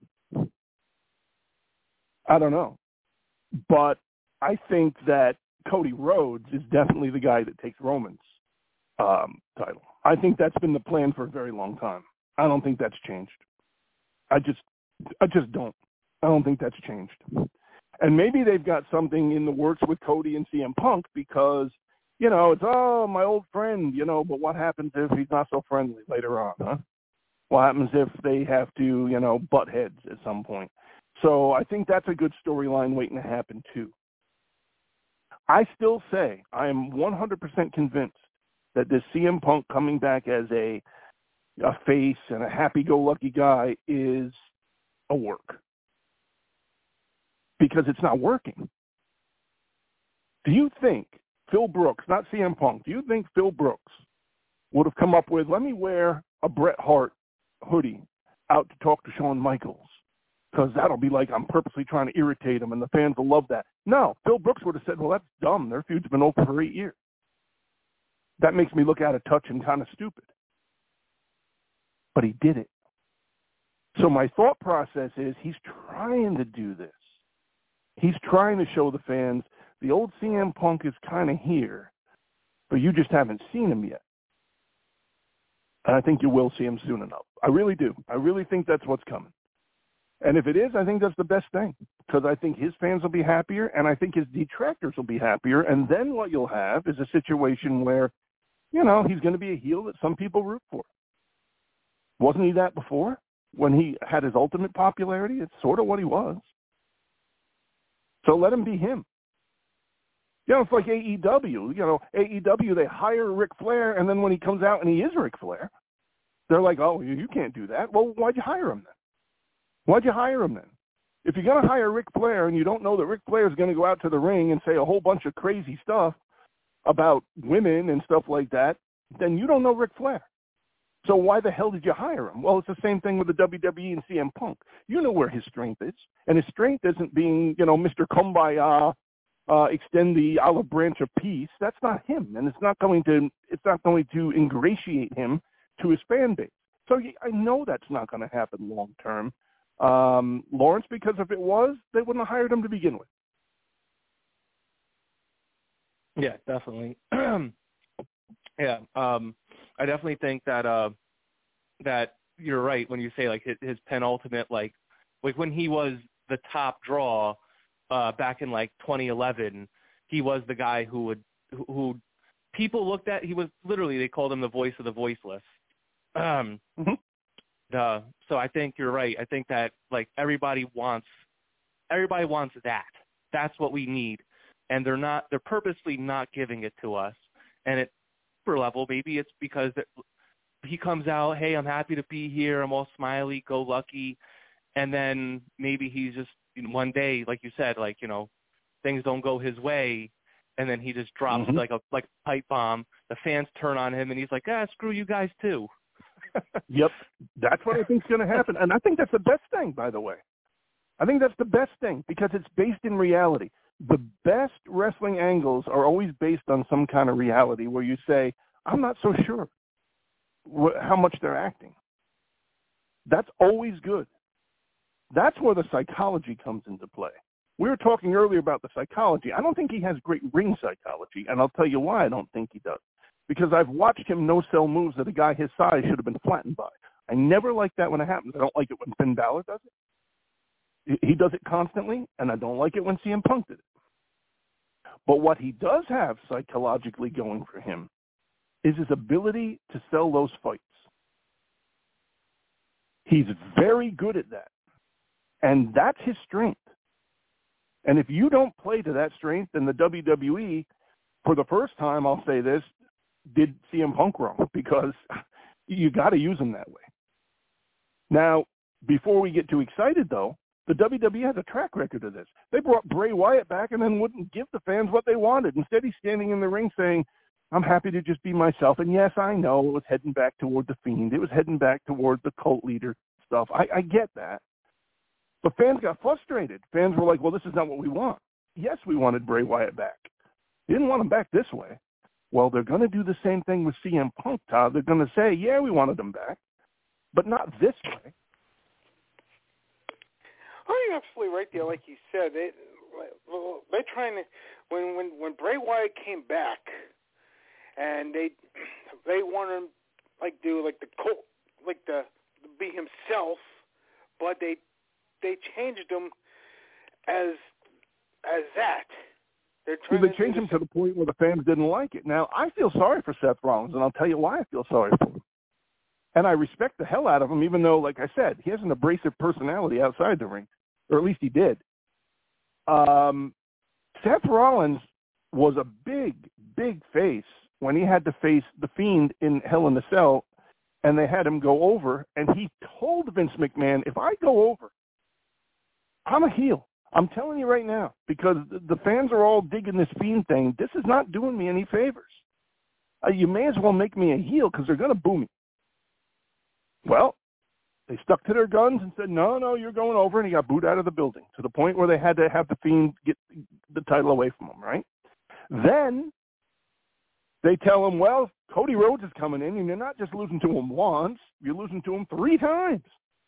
I don't know. But I think that Cody Rhodes is definitely the guy that takes Roman's um, title. I think that's been the plan for a very long time. I don't think that's changed. I just, I just don't. I don't think that's changed. And maybe they've got something in the works with Cody and C M Punk because, you know, it's, oh, my old friend, you know, but what happens if he's not so friendly later on, huh? What happens if they have to, you know, butt heads at some point? So I think that's a good storyline waiting to happen, too. I still say I am one hundred percent convinced that this C M Punk coming back as a a face and a happy-go-lucky guy is a work. Because it's not working. Do you think Phil Brooks, not C M Punk, do you think Phil Brooks would have come up with, let me wear a Bret Hart hoodie out to talk to Shawn Michaels? Because that'll be like I'm purposely trying to irritate him and the fans will love that. No, Phil Brooks would have said, well, that's dumb. Their feud's been over for eight years. That makes me look out of touch and kind of stupid. But he did it. So my thought process is he's trying to do this. He's trying to show the fans the old C M Punk is kind of here, but you just haven't seen him yet. And I think you will see him soon enough. I really do. I really think that's what's coming. And if it is, I think that's the best thing, because I think his fans will be happier, and I think his detractors will be happier. And then what you'll have is a situation where, you know, he's going to be a heel that some people root for. Wasn't he that before? When he had his ultimate popularity, it's sort of what he was. So let him be him. You know, it's like A E W. You know, A E W, they hire Ric Flair, and then when he comes out and he is Ric Flair, they're like, oh, you can't do that. Well, why'd you hire him then? Why'd you hire him then? If you're going to hire Ric Flair and you don't know that Ric Flair is going to go out to the ring and say a whole bunch of crazy stuff about women and stuff like that, then you don't know Ric Flair. So why the hell did you hire him? Well, it's the same thing with the W W E and C M Punk. You know where his strength is. And his strength isn't being, you know, Mister Kumbaya, uh, extend the olive branch of peace. That's not him. And it's not going to, it's not going to ingratiate him to his fan base. So I know that's not going to happen long term. Um, Lawrence, because if it was, they wouldn't have hired him to begin with. Yeah, definitely. yeah, um, I definitely think that uh, that you're right when you say like his, his penultimate, like like when he was the top draw uh, back in like twenty eleven, he was the guy who would who, who people looked at. He was literally, they called him the voice of the voiceless. Um, mm-hmm. uh, so I think you're right. I think that like everybody wants everybody wants that. That's what we need, and they're not. They're purposely not giving it to us, and it. Level, maybe it's because he comes out, hey, I'm happy to be here, I'm all smiley, go lucky, and then maybe he's just, you know, one day, like you said, like, you know, things don't go his way, and then he just drops mm-hmm. like a like a pipe bomb. The fans turn on him, and he's like, ah, screw you guys too. Yep, that's what I think's going to happen, and I think that's the best thing, by the way. I think that's the best thing because it's based in reality. The best wrestling angles are always based on some kind of reality where you say, I'm not so sure wh- how much they're acting. That's always good. That's where the psychology comes into play. We were talking earlier about the psychology. I don't think he has great ring psychology, and I'll tell you why I don't think he does. Because I've watched him no-sell moves that a guy his size should have been flattened by. I never like that when it happens. I don't like it when Finn Balor does it. He does it constantly, and I don't like it when C M Punk did it. But what he does have psychologically going for him is his ability to sell those fights. He's very good at that. And that's his strength. And if you don't play to that strength, then the W W E, for the first time, I'll say this, did C M Punk wrong because you got to use him that way. Now, before we get too excited, though, the W W E has a track record of this. They brought Bray Wyatt back and then wouldn't give the fans what they wanted. Instead, he's standing in the ring saying, I'm happy to just be myself. And yes, I know it was heading back toward the Fiend. It was heading back toward the cult leader stuff. I, I get that. But fans got frustrated. Fans were like, well, this is not what we want. Yes, we wanted Bray Wyatt back. They didn't want him back this way. Well, they're going to do the same thing with C M Punk, Todd. They're going to say, yeah, we wanted him back, but not this way. Oh, you're absolutely right there. Like you said, they they're trying to when when when Bray Wyatt came back, and they they wanted him like do like the cult, like the be himself, but they they changed him as as that. They're trying well, they to changed him to the point where the fans didn't like it. Now I feel sorry for Seth Rollins, and I'll tell you why I feel sorry for him. And I respect the hell out of him, even though, like I said, he has an abrasive personality outside the ring. Or at least he did. Um, Seth Rollins was a big, big face when he had to face the Fiend in Hell in a Cell and they had him go over, and he told Vince McMahon, if I go over, I'm a heel. I'm telling you right now, because the fans are all digging this Fiend thing. This is not doing me any favors. Uh, you may as well make me a heel because they're going to boo me. Well, they stuck to their guns and said, no, no, you're going over, and he got booed out of the building to the point where they had to have the Fiend get the title away from him, right? Then they tell him, well, Cody Rhodes is coming in, and you're not just losing to him once, you're losing to him three times.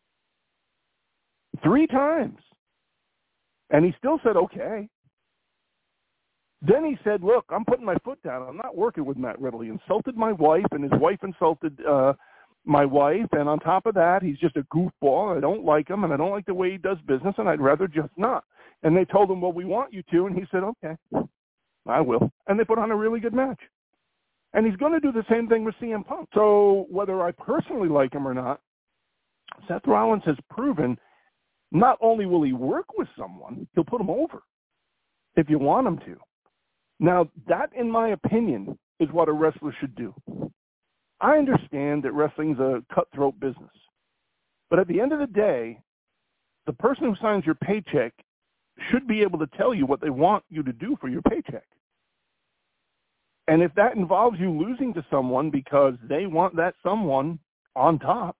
Three times. And he still said, okay. Then he said, look, I'm putting my foot down. I'm not working with Matt Riddle. He insulted my wife, and his wife insulted uh, my wife. And on top of that, he's just a goofball. I don't like him, and I don't like the way he does business, and I'd rather just not. And they told him, well, we want you to. And he said, okay, I will. And they put on a really good match. And he's going to do the same thing with C M Punk. So whether I personally like him or not, Seth Rollins has proven not only will he work with someone, he'll put him over if you want him to. Now, that, in my opinion, is what a wrestler should do. I understand that wrestling's a cutthroat business. But at the end of the day, the person who signs your paycheck should be able to tell you what they want you to do for your paycheck. And if that involves you losing to someone because they want that someone on top,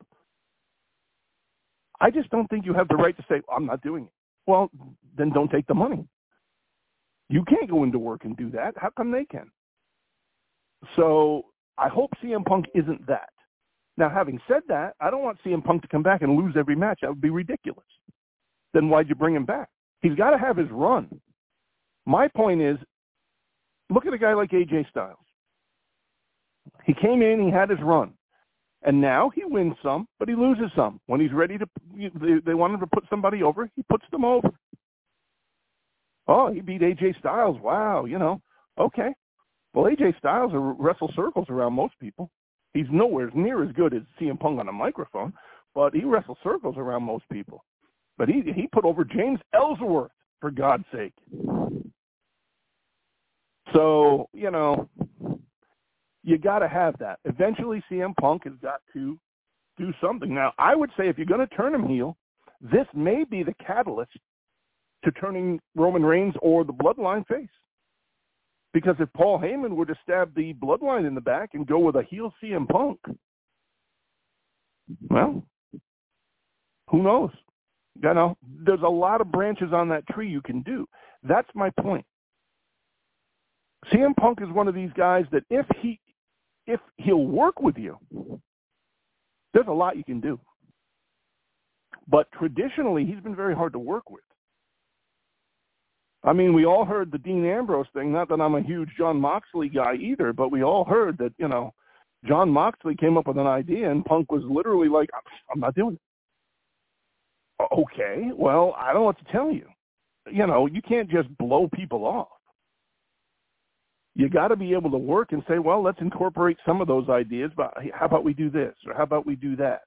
I just don't think you have the right to say, I'm not doing it. Well, then don't take the money. You can't go into work and do that. How come they can? So I hope C M Punk isn't that. Now, having said that, I don't want C M Punk to come back and lose every match. That would be ridiculous. Then why'd you bring him back? He's got to have his run. My point is, look at a guy like A J Styles. He came in, he had his run. And now he wins some, but he loses some. When he's ready to, they, they want him to put somebody over, he puts them over. Oh, he beat A J Styles. Wow, you know, okay. Well, A J Styles wrestles circles around most people. He's nowhere near as good as C M Punk on a microphone, but he wrestles circles around most people. But he he put over James Ellsworth, for God's sake. So, you know, you got to have that. Eventually, C M Punk has got to do something. Now, I would say if you're going to turn him heel, this may be the catalyst to turning Roman Reigns or the Bloodline face. Because if Paul Heyman were to stab the Bloodline in the back and go with a heel C M Punk, well, who knows? You know, there's a lot of branches on that tree you can do. That's my point. C M Punk is one of these guys that if he if he'll work with you, there's a lot you can do. But traditionally, he's been very hard to work with. I mean, we all heard the Dean Ambrose thing. Not that I'm a huge John Moxley guy either, but we all heard that, you know, John Moxley came up with an idea and Punk was literally like, I'm not doing it. Okay, well, I don't know what to tell you. You know, you can't just blow people off. You got to be able to work and say, well, let's incorporate some of those ideas, but how about we do this or how about we do that?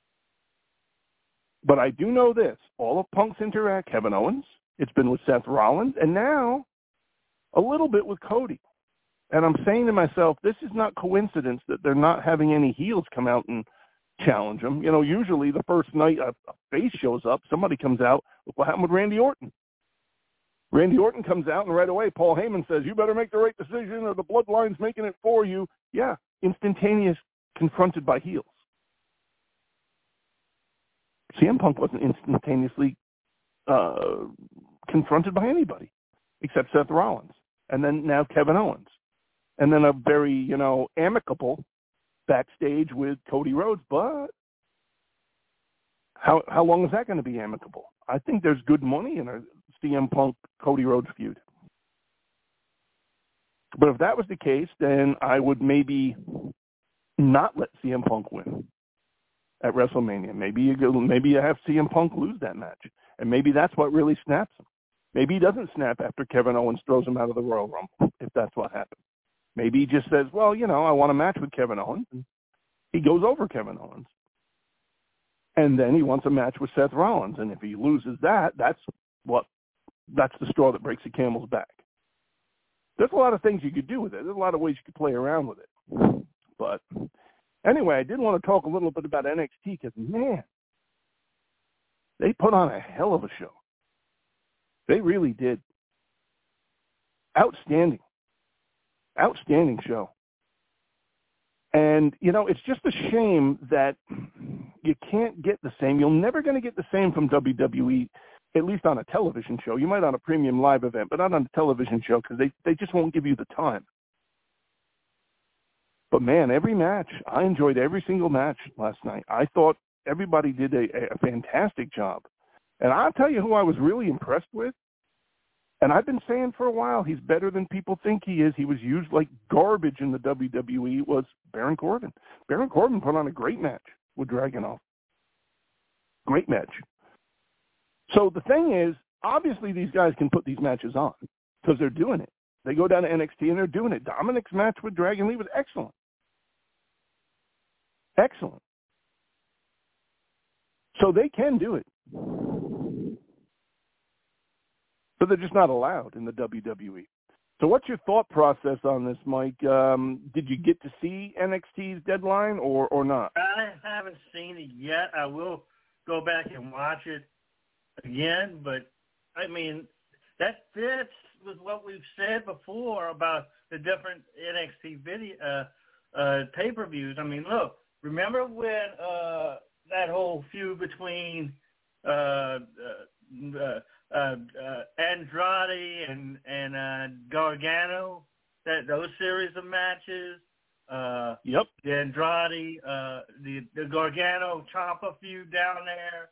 But I do know this. All of Punk's interact, Kevin Owens, it's been with Seth Rollins, and now a little bit with Cody. And I'm saying to myself, this is not coincidence that they're not having any heels come out and challenge them. You know, usually the first night a, a face shows up, somebody comes out. Look what happened with Randy Orton. Randy Orton comes out, and right away Paul Heyman says, you better make the right decision or the Bloodline's making it for you. Yeah, instantaneous, confronted by heels. C M Punk wasn't instantaneously uh, confronted by anybody except Seth Rollins. And then now Kevin Owens. And then a very, you know, amicable backstage with Cody Rhodes. But how how long is that going to be amicable? I think there's good money in a C M Punk Cody Rhodes feud. But if that was the case, then I would maybe not let C M Punk win at WrestleMania. Maybe you go, maybe you have C M Punk lose that match, and maybe that's what really snaps him. Maybe he doesn't snap after Kevin Owens throws him out of the Royal Rumble, if that's what happened. Maybe he just says, well, you know, I want a match with Kevin Owens, and he goes over Kevin Owens. And then he wants a match with Seth Rollins, and if he loses that, that's what that's the straw that breaks the camel's back. There's a lot of things you could do with it. There's a lot of ways you could play around with it. But Anyway, I did want to talk a little bit about N X T because, man, they put on a hell of a show. They really did. Outstanding. Outstanding show. And, you know, it's just a shame that you can't get the same. You're never going to get the same from W W E, at least on a television show. You might on a premium live event, but not on a television show because they, they just won't give you the time. But, man, every match, I enjoyed every single match last night. I thought everybody did a, a fantastic job. And I'll tell you who I was really impressed with. And I've been saying for a while, he's better than people think he is. He was used like garbage in the W W E, was Baron Corbin. Baron Corbin put on a great match with Dragunov. Great match. So the thing is, obviously these guys can put these matches on because they're doing it. They go down to N X T and they're doing it. Dominic's match with Dragon Lee was excellent. Excellent. So they can do it. But they're just not allowed in the W W E. So what's your thought process on this, Mike? Um, did you get to see N X T's deadline or, or not? I haven't seen it yet. I will go back and watch it again. But, I mean, that fits with what we've said before about the different N X T video uh, uh, pay-per-views. I mean, look, remember when uh, that whole feud between uh, uh, uh, Uh, uh, Andrade and and uh, Gargano, that those series of matches. Uh, yep. The Andrade, uh, the the Gargano Ciampa feud down there.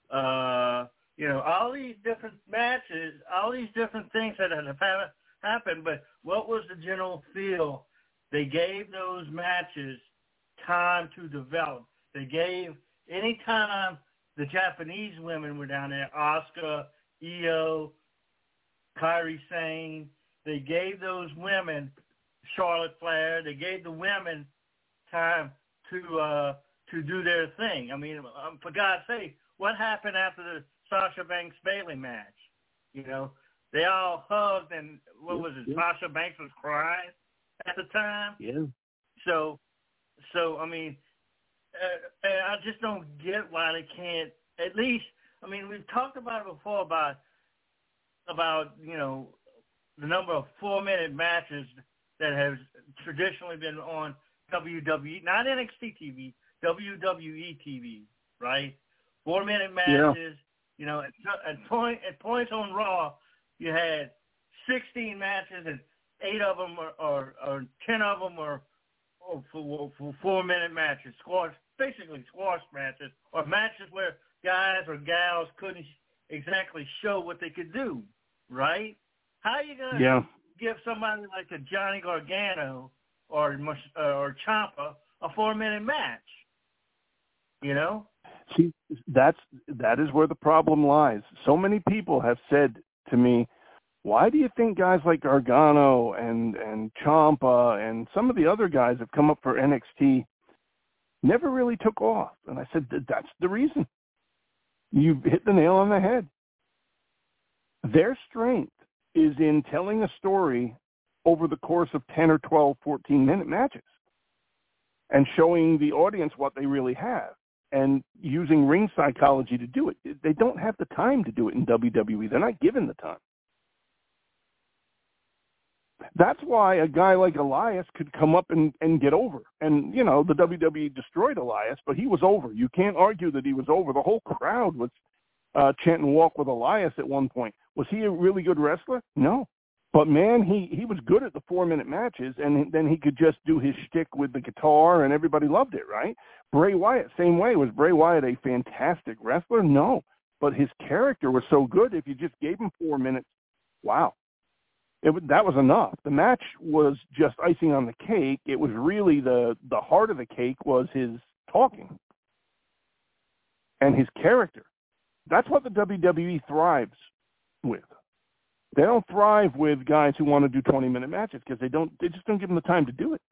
Uh, you know, all these different matches, all these different things that have happened. But what was the general feel? They gave those matches time to develop. They gave any time the Japanese women were down there, Asuka, Io, Kairi Sane, they gave those women, Charlotte Flair, they gave the women time to uh, to do their thing. I mean, um, for God's sake, what happened after the Sasha Banks Bayley match? You know, they all hugged, and what was it? Yeah. Sasha Banks was crying at the time. Yeah. So, so I mean, uh, I just don't get why they can't at least. I mean, we've talked about it before about, about you know, the number of four-minute matches that have traditionally been on W W E, not N X T T V, W W E T V, right? Four-minute matches, yeah. you know, at, at, point, at points on Raw, you had sixteen matches and eight of them or, or, or ten of them are or for, for four-minute matches, squash, basically squash matches, or matches where guys or gals couldn't exactly show what they could do, right? How are you going to yeah. give somebody like a Johnny Gargano or or Ciampa a four-minute match? You know? See, that's that is where the problem lies. So many people have said to me, why do you think guys like Gargano and, and Ciampa and some of the other guys have come up for N X T never really took off? And I said, that's the reason. You've hit the nail on the head. Their strength is in telling a story over the course of ten or twelve, fourteen-minute matches and showing the audience what they really have and using ring psychology to do it. They don't have the time to do it in W W E. They're not given the time. That's why a guy like Elias could come up and, and get over. And, you know, the W W E destroyed Elias, but he was over. You can't argue that he was over. The whole crowd was uh, chanting Walk with Elias at one point. Was he a really good wrestler? No. But, man, he, he was good at the four-minute matches, and then he could just do his shtick with the guitar, and everybody loved it, right? Bray Wyatt, same way. Was Bray Wyatt a fantastic wrestler? No. But his character was so good, if you just gave him four minutes, wow. It, that was enough. The match was just icing on the cake. It was really the, the heart of the cake was his talking and his character. That's what the W W E thrives with. They don't thrive with guys who want to do twenty-minute matches because they don't. They just don't give them the time to do it.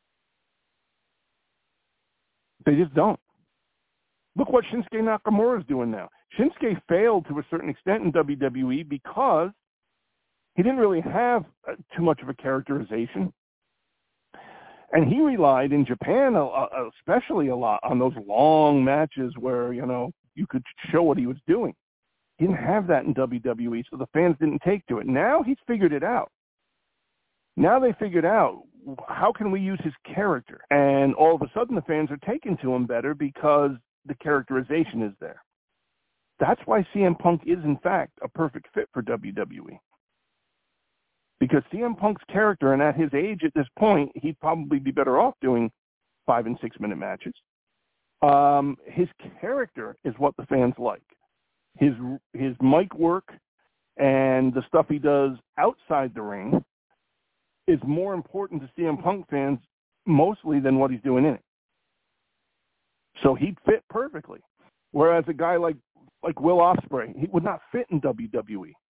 They just don't. Look what Shinsuke Nakamura is doing now. Shinsuke failed to a certain extent in W W E because he didn't really have uh, too much of a characterization. And he relied in Japan, uh, especially a lot, on those long matches where, you know, you could show what he was doing. He didn't have that in W W E, so the fans didn't take to it. Now he's figured it out. Now they figured out, how can we use his character? And all of a sudden the fans are taking to him better because the characterization is there. That's why C M Punk is, in fact, a perfect fit for W W E. Because C M Punk's character, and at his age at this point, he'd probably be better off doing five- and six-minute matches. Um, his character is what the fans like. His his mic work and the stuff he does outside the ring is more important to C M Punk fans mostly than what he's doing in it. So he'd fit perfectly. Whereas a guy like, like Will Ospreay, he would not fit in W W E.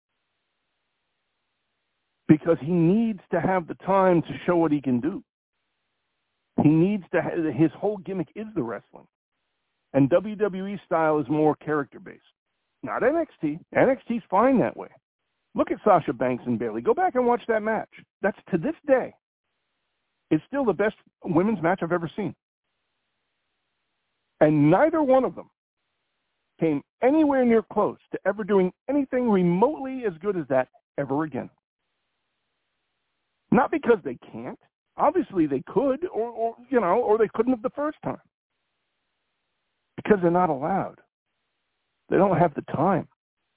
Because he needs to have the time to show what he can do. He needs to have, his whole gimmick is the wrestling. And W W E style is more character-based. Not N X T. N X T's fine that way. Look at Sasha Banks and Bayley. Go back and watch that match. That's, to this day, it's still the best women's match I've ever seen. And neither one of them came anywhere near close to ever doing anything remotely as good as that ever again. Not because they can't. Obviously they could, or, or you know, or they couldn't have the first time. Because they're not allowed. They don't have the time.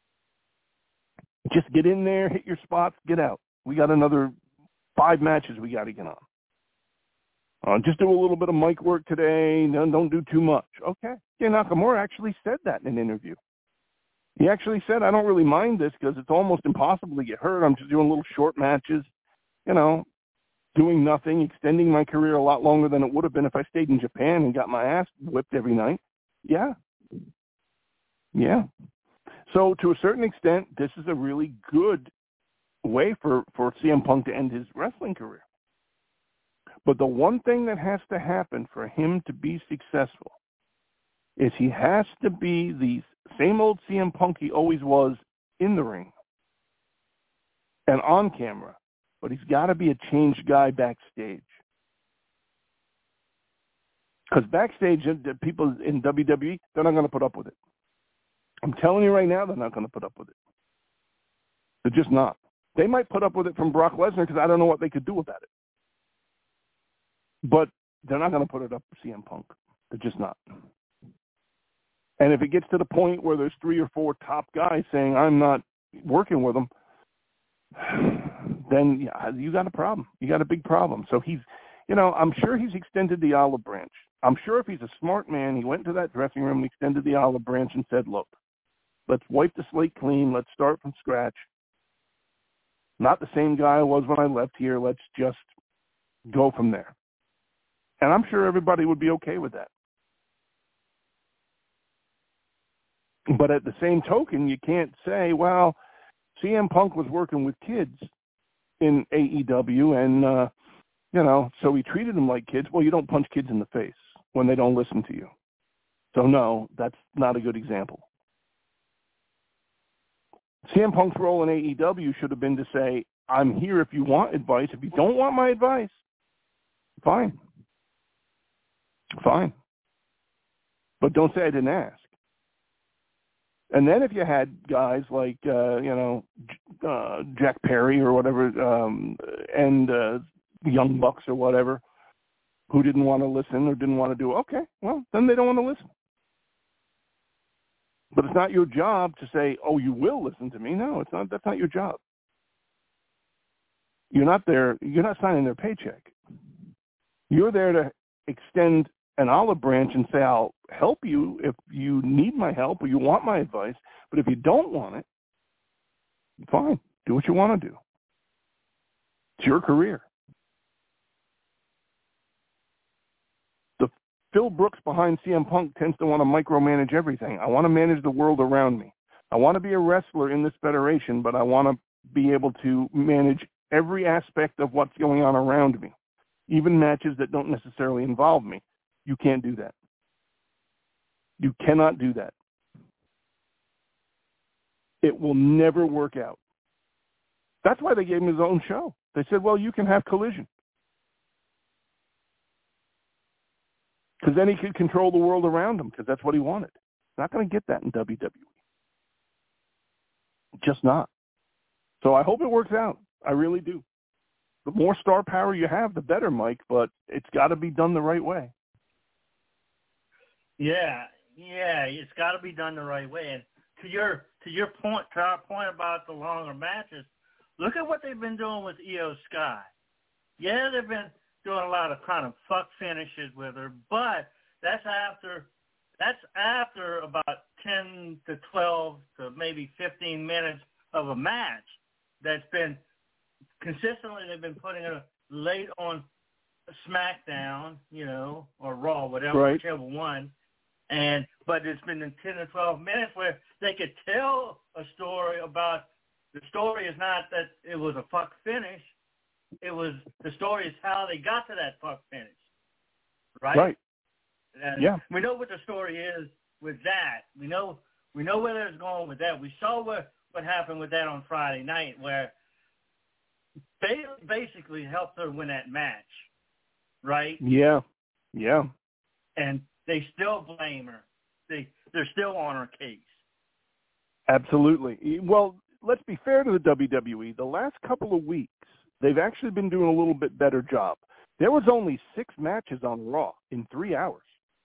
Just get in there, hit your spots, get out. We got another five matches we got to get on. Uh, just do a little bit of mic work today. Don't, don't do too much. Okay. Yeah, Nakamura actually said that in an interview. He actually said, I don't really mind this because it's almost impossible to get hurt. I'm just doing little short matches, you know, doing nothing, extending my career a lot longer than it would have been if I stayed in Japan and got my ass whipped every night. Yeah. Yeah. So to a certain extent, this is a really good way for, for C M Punk to end his wrestling career. But the one thing that has to happen for him to be successful is he has to be the same old C M Punk he always was in the ring and on camera, but he's got to be a changed guy backstage. Because backstage, the people in W W E, they're not going to put up with it. I'm telling you right now, they're not going to put up with it. They're just not. They might put up with it from Brock Lesnar because I don't know what they could do about it. But they're not going to put it up for C M Punk. They're just not. And if it gets to the point where there's three or four top guys saying, I'm not working with them, then yeah, you got a problem. You got a big problem. So he's, you know, I'm sure he's extended the olive branch. I'm sure if he's a smart man, he went to that dressing room, extended the olive branch and said, look, let's wipe the slate clean. Let's start from scratch. Not the same guy I was when I left here. Let's just go from there. And I'm sure everybody would be okay with that. But at the same token, you can't say, well, C M Punk was working with kids in A E W and, uh, you know, so he treated them like kids. Well, you don't punch kids in the face when they don't listen to you. So, no, that's not a good example. C M Punk's role in A E W should have been to say, I'm here if you want advice. If you don't want my advice, fine. Fine. But don't say I didn't ask. And then if you had guys like, uh, you know, uh, Jack Perry or whatever, um, and uh, Young Bucks or whatever, who didn't want to listen or didn't want to do, okay, well, then they don't want to listen. But it's not your job to say, oh, you will listen to me. No, it's not. That's not your job. You're not there. You're not signing their paycheck. You're there to extend an olive branch and say, I'll help you if you need my help or you want my advice. But if you don't want it, fine. Do what you want to do. It's your career. The Phil Brooks behind C M Punk tends to want to micromanage everything. I want to manage the world around me. I want to be a wrestler in this federation, but I want to be able to manage every aspect of what's going on around me, even matches that don't necessarily involve me. You can't do that. You cannot do that. It will never work out. That's why they gave him his own show. They said, well, you can have Collision. because then he could control the world around him because that's what he wanted. Not going to get that in W W E. Just not. So I hope it works out. I really do. The more star power you have, the better, Mike, but it's got to be done the right way. Yeah, yeah, it's got to be done the right way. And to your to your point, to our point about the longer matches, look at what they've been doing with Io Sky. Yeah, they've been doing a lot of kind of fuck finishes with her, but that's after that's after about ten to twelve to maybe fifteen minutes of a match that's been consistently. They've been putting her late on SmackDown, you know, or Raw, whatever, right. whichever one. And but it's been in ten or twelve minutes where they could tell a story about. The story is not that it was a fuck finish. It was the story is how they got to that fuck finish, right? Right. And yeah. We know what the story is with that. We know we know where it's going with that. We saw what what happened with that on Friday night, where they basically helped her win that match, right? Yeah. Yeah. And they still blame her. They they're still on her case. Absolutely. Well, let's be fair to the W W E. The last couple of weeks, they've actually been doing a little bit better job. There was only six matches on Raw in three hours.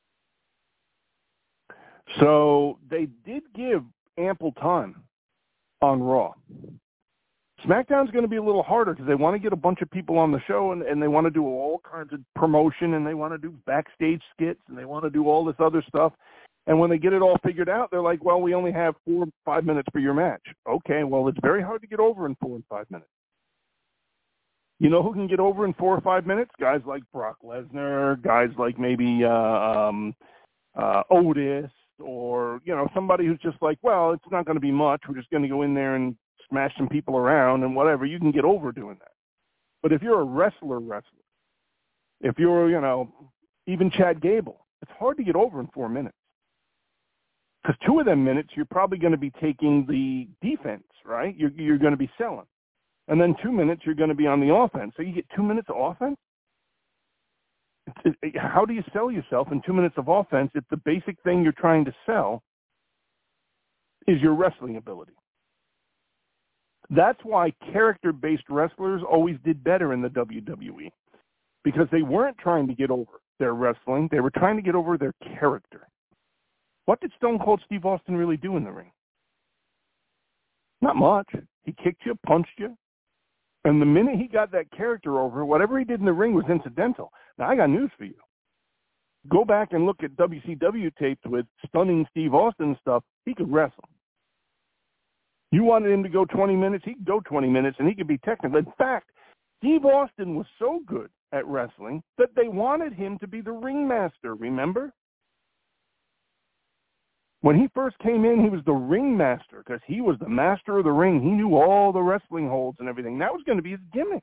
So they did give ample time on Raw. SmackDown's going to be a little harder because they want to get a bunch of people on the show, and, and they want to do all kinds of promotion, and they want to do backstage skits, and they want to do all this other stuff. And when they get it all figured out, they're like, well, we only have four or five minutes for your match. Okay, well, it's very hard to get over in four and five minutes. You know who can get over in four or five minutes? Guys like Brock Lesnar, guys like maybe uh, um, uh, Otis, or, you know, somebody who's just like, well, it's not going to be much. We're just going to go in there and smash some people around and whatever. You can get over doing that. But if you're a wrestler wrestler, if you're, you know, even Chad Gable, it's hard to get over in four minutes. Because two of them minutes, you're probably going to be taking the defense, right? You're, you're going to be selling. And then two minutes, you're going to be on the offense. So you get two minutes of offense? It, it, how do you sell yourself in two minutes of offense if the basic thing you're trying to sell is your wrestling ability? That's why character-based wrestlers always did better in the W W E, because they weren't trying to get over their wrestling. They were trying to get over their character. What did Stone Cold Steve Austin really do in the ring? Not much. He kicked you, punched you. And the minute he got that character over, whatever he did in the ring was incidental. Now, I got news for you. Go back and look at W C W tapes with stunning Steve Austin stuff. He could wrestle. You wanted him to go twenty minutes, he could go twenty minutes, and he could be technical. In fact, Steve Austin was so good at wrestling that they wanted him to be the ringmaster, remember? When he first came in, he was the ringmaster because he was the master of the ring. He knew all the wrestling holds and everything. That was going to be his gimmick.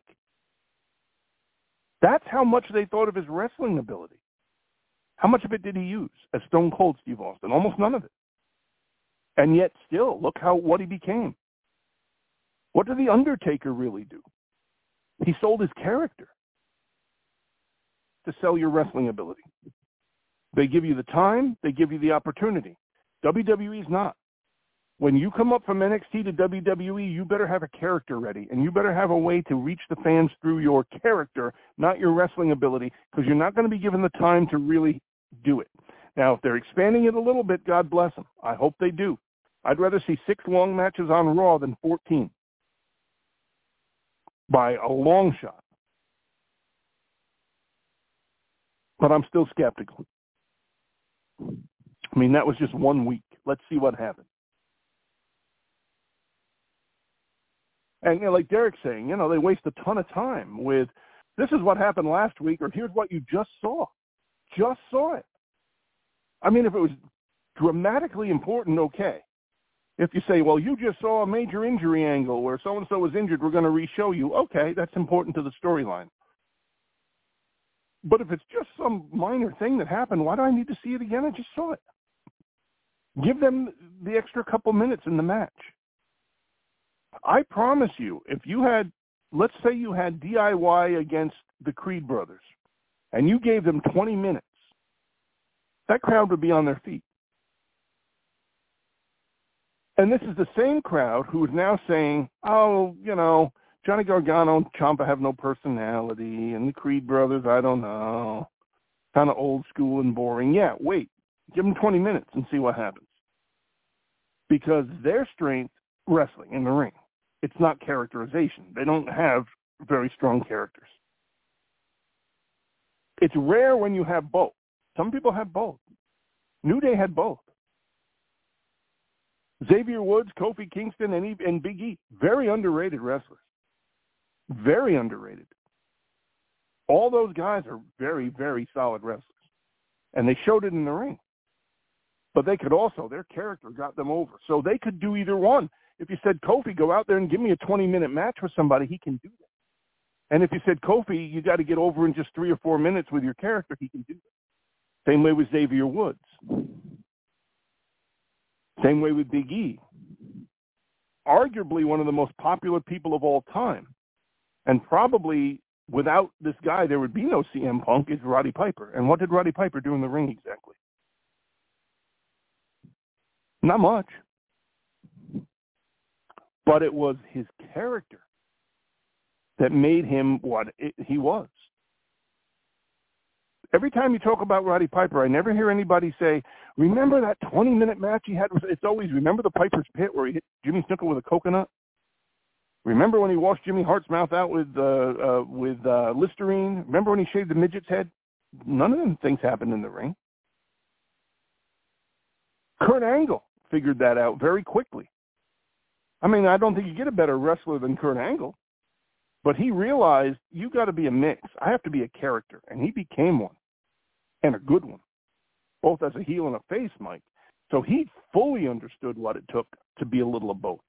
That's how much they thought of his wrestling ability. How much of it did he use as Stone Cold Steve Austin? Almost none of it. And yet still, look how what he became. What did The Undertaker really do? He sold his character to sell your wrestling ability. They give you the time, they give you the opportunity. W W E's not. When you come up from N X T to W W E, you better have a character ready, and you better have a way to reach the fans through your character, not your wrestling ability, because you're not going to be given the time to really do it. Now, if they're expanding it a little bit, God bless them. I hope they do. I'd rather see six long matches on Raw than fourteen. By a long shot. But I'm still skeptical. I mean, that was just one week. Let's see what happens. And, you know, like Derek's saying, you know, they waste a ton of time with, this is what happened last week, or here's what you just saw. Just saw it. I mean, if it was dramatically important, okay. If you say, well, you just saw a major injury angle where so-and-so was injured, we're going to re-show you, okay, that's important to the storyline. But if it's just some minor thing that happened, why do I need to see it again? I just saw it. Give them the extra couple minutes in the match. I promise you, if you had, let's say you had D I Y against the Creed brothers, and you gave them twenty minutes, that crowd would be on their feet. And this is the same crowd who is now saying, oh, you know, Johnny Gargano and Ciampa have no personality, and the Creed brothers, I don't know, kind of old school and boring. Yeah, wait, give them twenty minutes and see what happens. Because their strength, wrestling in the ring. It's not characterization. They don't have very strong characters. It's rare when you have both. Some people have both. New Day had both. Xavier Woods, Kofi Kingston, and, and Big E, very underrated wrestlers. Very underrated. All those guys are very, very solid wrestlers. And they showed it in the ring. But they could also, their character got them over. So they could do either one. If you said, Kofi, go out there and give me a twenty-minute match with somebody, he can do that. And if you said, Kofi, you got to get over in just three or four minutes with your character, he can do that. Same way with Xavier Woods. Same way with Big E. Arguably one of the most popular people of all time. And probably without this guy, there would be no C M Punk, is Roddy Piper. And what did Roddy Piper do in the ring exactly? Not much. But it was his character that made him what it, he was. Every time you talk about Roddy Piper, I never hear anybody say, remember that twenty-minute match he had? It's always, remember the Piper's Pit where he hit Jimmy Snuka with a coconut? Remember when he washed Jimmy Hart's mouth out with uh, uh, with uh, Listerine? Remember when he shaved the midget's head? None of them things happened in the ring. Kurt Angle figured that out very quickly. I mean, I don't think you get a better wrestler than Kurt Angle, but he realized you got to be a mix. I have to be a character, and he became one, and a good one, both as a heel and a face, Mike. So he fully understood what it took to be a little of both.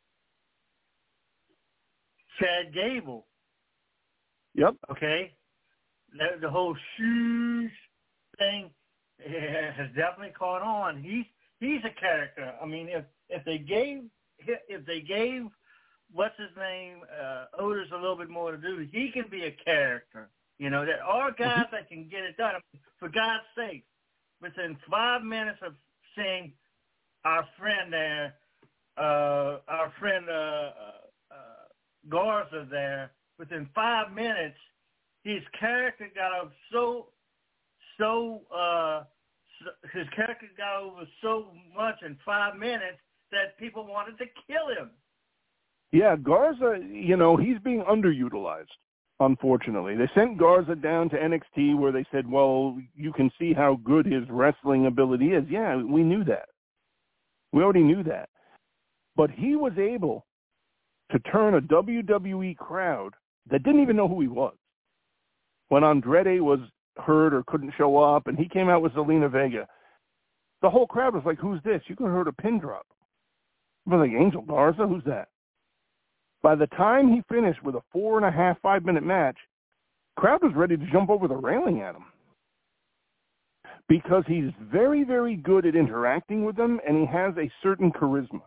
Chad Gable. Yep. Okay. The, the whole shoes thing has definitely caught on. He's he's a character. I mean, if if they gave if they gave what's his name uh, Otis a little bit more to do, he can be a character. You know, there are guys that can get it done. For God's sake, within five minutes of seeing our friend there, uh, our friend uh, uh, Garza there, within five minutes, his character got over so, so, uh, so, his character got over so much in five minutes that people wanted to kill him. Yeah, Garza, you know, he's being underutilized, unfortunately. They sent Garza down to N X T where they said, well, you can see how good his wrestling ability is. Yeah, we knew that. We already knew that. But he was able to turn a W W E crowd that didn't even know who he was. When Andrade was hurt or couldn't show up and he came out with Zelina Vega, the whole crowd was like, who's this? You could have heard a pin drop. It was like, Angel Garza? Who's that? By the time he finished with a four and a half, five minute match, crowd was ready to jump over the railing at him. Because he's very, very good at interacting with them and he has a certain charisma.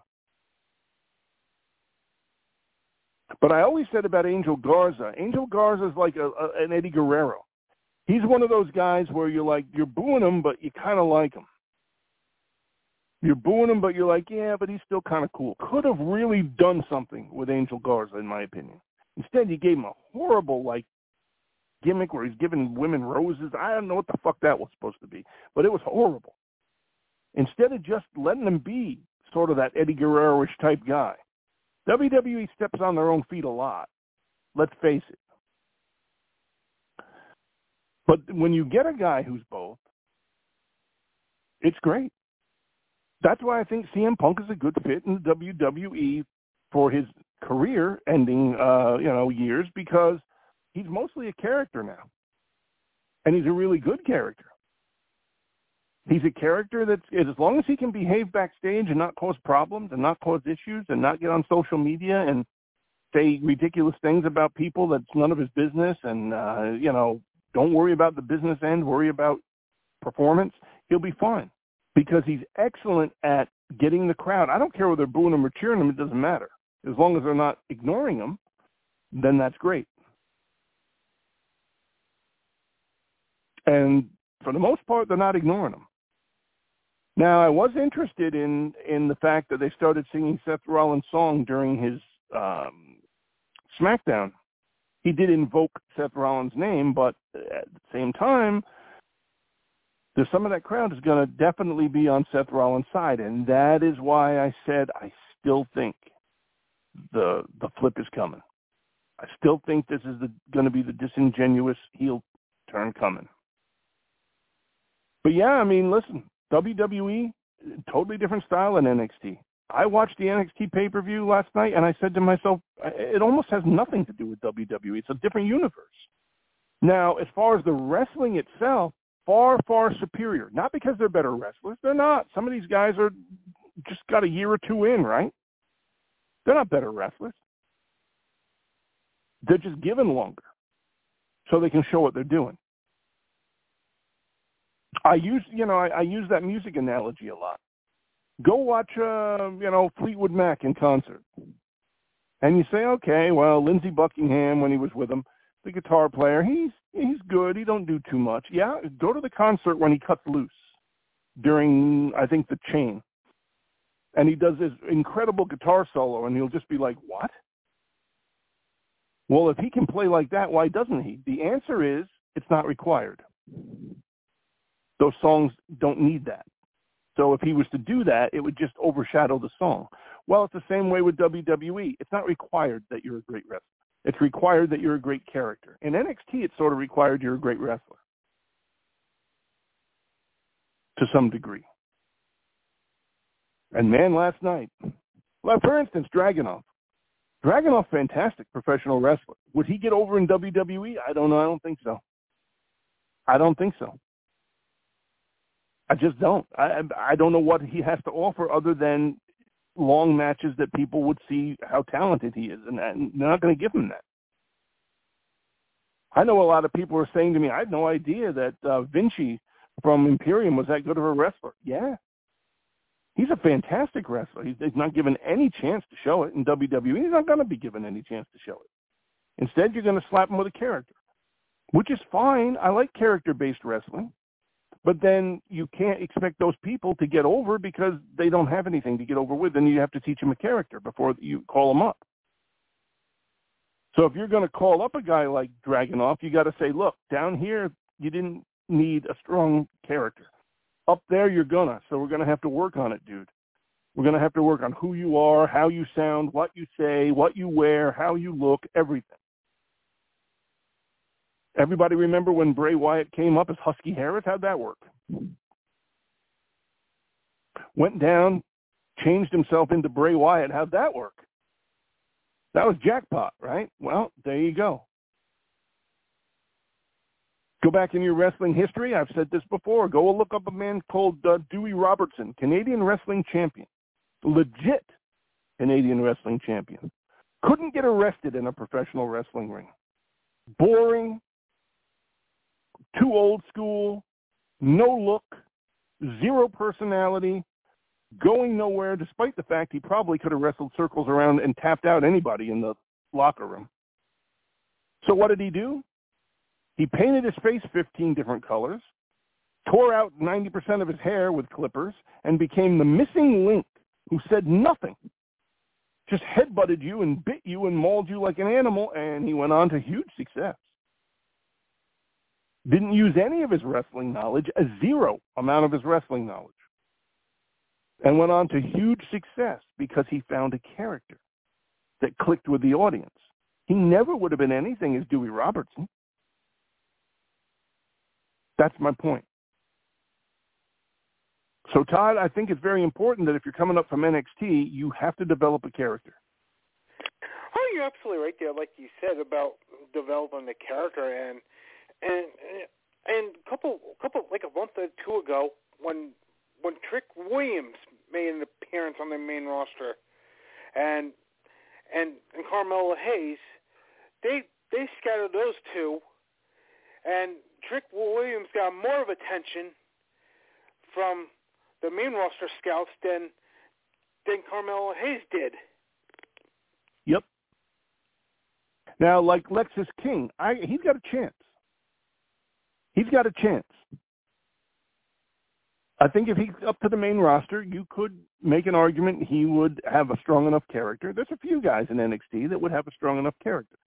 But I always said about Angel Garza, Angel Garza is like a, a, an Eddie Guerrero. He's one of those guys where you're like, you're booing him, but you kind of like him. You're booing him, but you're like, yeah, but he's still kind of cool. Could have really done something with Angel Garza, in my opinion. Instead, you gave him a horrible, like, gimmick where he's giving women roses. I don't know what the fuck that was supposed to be, but it was horrible. Instead of just letting him be sort of that Eddie Guerrero-ish type guy. W W E steps on their own feet a lot. Let's face it. But when you get a guy who's both, it's great. That's why I think C M Punk is a good fit in the W W E for his career-ending, uh, you know, years, because he's mostly a character now, and he's a really good character. He's a character that's, as long as he can behave backstage and not cause problems and not cause issues and not get on social media and say ridiculous things about people that's none of his business and, uh, you know, don't worry about the business end, worry about performance, he'll be fine because he's excellent at getting the crowd. I don't care whether they're booing him or cheering him, it doesn't matter. As long as they're not ignoring him, then that's great. And for the most part, they're not ignoring him. Now, I was interested in, in the fact that they started singing Seth Rollins' song during his um, SmackDown. He did invoke Seth Rollins' name, but at the same time, there's some of that crowd is going to definitely be on Seth Rollins' side, and that is why I said I still think the the flip is coming. I still think this is going to be the disingenuous heel turn coming. But yeah, I mean, listen, W W E, totally different style than N X T. I watched the N X T pay-per-view last night, and I said to myself, it almost has nothing to do with W W E. It's a different universe. Now, as far as the wrestling itself, far, far superior. Not because they're better wrestlers. They're not. Some of these guys are just got a year or two in, right? They're not better wrestlers. They're just given longer so they can show what they're doing. I use, you know, I, I use that music analogy a lot. Go watch, uh, you know, Fleetwood Mac in concert. And you say, okay, well, Lindsey Buckingham, when he was with them, the guitar player, he's he's good. He don't do too much. Yeah, go to the concert when he cuts loose during, I think, The Chain. And he does this incredible guitar solo, and he'll just be like, what? Well, if he can play like that, why doesn't he? The answer is it's not required. Those songs don't need that. So if he was to do that, it would just overshadow the song. Well, it's the same way with W W E. It's not required that you're a great wrestler. It's required that you're a great character. In N X T, it's sort of required you're a great wrestler to some degree. And man, last night, well, for instance, Dragunov. Dragunov, fantastic professional wrestler. Would he get over in W W E? I don't know. I don't think so. I don't think so. I just don't. I I don't know what he has to offer other than long matches that people would see how talented he is, and, and they're not going to give him that. I know a lot of people are saying to me, I had no idea that uh, Vinci from Imperium was that good of a wrestler. Yeah. He's a fantastic wrestler. He's, he's not given any chance to show it in W W E. He's not going to be given any chance to show it. Instead, you're going to slap him with a character, which is fine. I like character-based wrestling. But then you can't expect those people to get over because they don't have anything to get over with, and you have to teach them a character before you call them up. So if you're going to call up a guy like Dragunov, you got to say, look, down here, you didn't need a strong character. Up there, you're going to, so we're going to have to work on it, dude. We're going to have to work on who you are, how you sound, what you say, what you wear, how you look, everything. Everybody remember when Bray Wyatt came up as Husky Harris? How'd that work? Went down, changed himself into Bray Wyatt. How'd that work? That was jackpot, right? Well, there you go. Go back in your wrestling history. I've said this before. Go look up a man called uh, Dewey Robertson, Canadian wrestling champion. Legit Canadian wrestling champion. Couldn't get arrested in a professional wrestling ring. Boring. Too old school, no look, zero personality, going nowhere, despite the fact he probably could have wrestled circles around and tapped out anybody in the locker room. So what did he do? He painted his face fifteen different colors, tore out ninety percent of his hair with clippers, and became the missing link who said nothing, just headbutted you and bit you and mauled you like an animal, and he went on to huge success. Didn't use any of his wrestling knowledge, a zero amount of his wrestling knowledge, and went on to huge success because he found a character that clicked with the audience. He never would have been anything as Dewey Robertson. That's my point. So, Todd, I think it's very important that if you're coming up from N X T, you have to develop a character. Oh, you're absolutely right there, like you said, about developing the character. And And and a couple, couple like a month or two ago, when when Trick Williams made an appearance on the main roster, and and and Carmelo Hayes, they they scattered those two, and Trick Williams got more of attention from the main roster scouts than than Carmelo Hayes did. Yep. Now, like Lexis King, I he's got a chance. He's got a chance. I think if he's up to the main roster, you could make an argument he would have a strong enough character. There's a few guys in N X T that would have a strong enough character.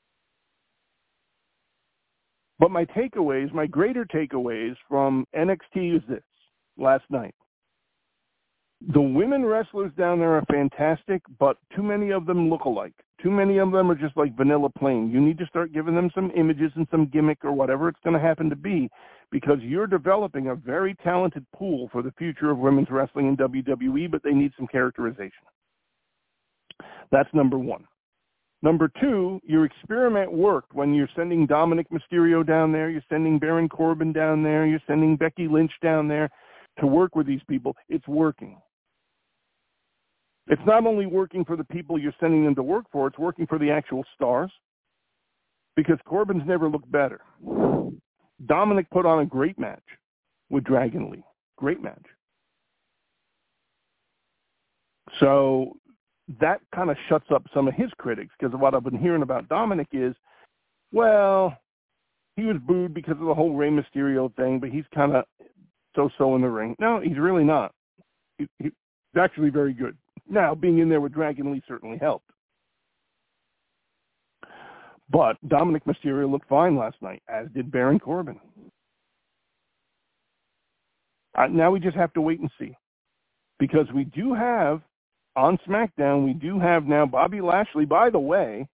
But my takeaways, my greater takeaways from N X T is this last night. The women wrestlers down there are fantastic, but too many of them look alike. Too many of them are just like vanilla plain. You need to start giving them some images and some gimmick or whatever it's going to happen to be, because you're developing a very talented pool for the future of women's wrestling in W W E, but they need some characterization. That's number one. Number two, your experiment worked when you're sending Dominic Mysterio down there, you're sending Baron Corbin down there, you're sending Becky Lynch down there to work with these people. It's working. It's not only working for the people you're sending them to work for, it's working for the actual stars, because Corbin's never looked better. Dominic put on a great match with Dragon Lee. Great match. So that kind of shuts up some of his critics, because what I've been hearing about Dominic is, well, he was booed because of the whole Rey Mysterio thing, but he's kind of so-so in the ring. No, he's really not. He, he's actually very good. Now, being in there with Dragon Lee certainly helped. But Dominic Mysterio looked fine last night, as did Baron Corbin. Uh, now we just have to wait and see. Because we do have, on SmackDown, we do have now Bobby Lashley, by the way,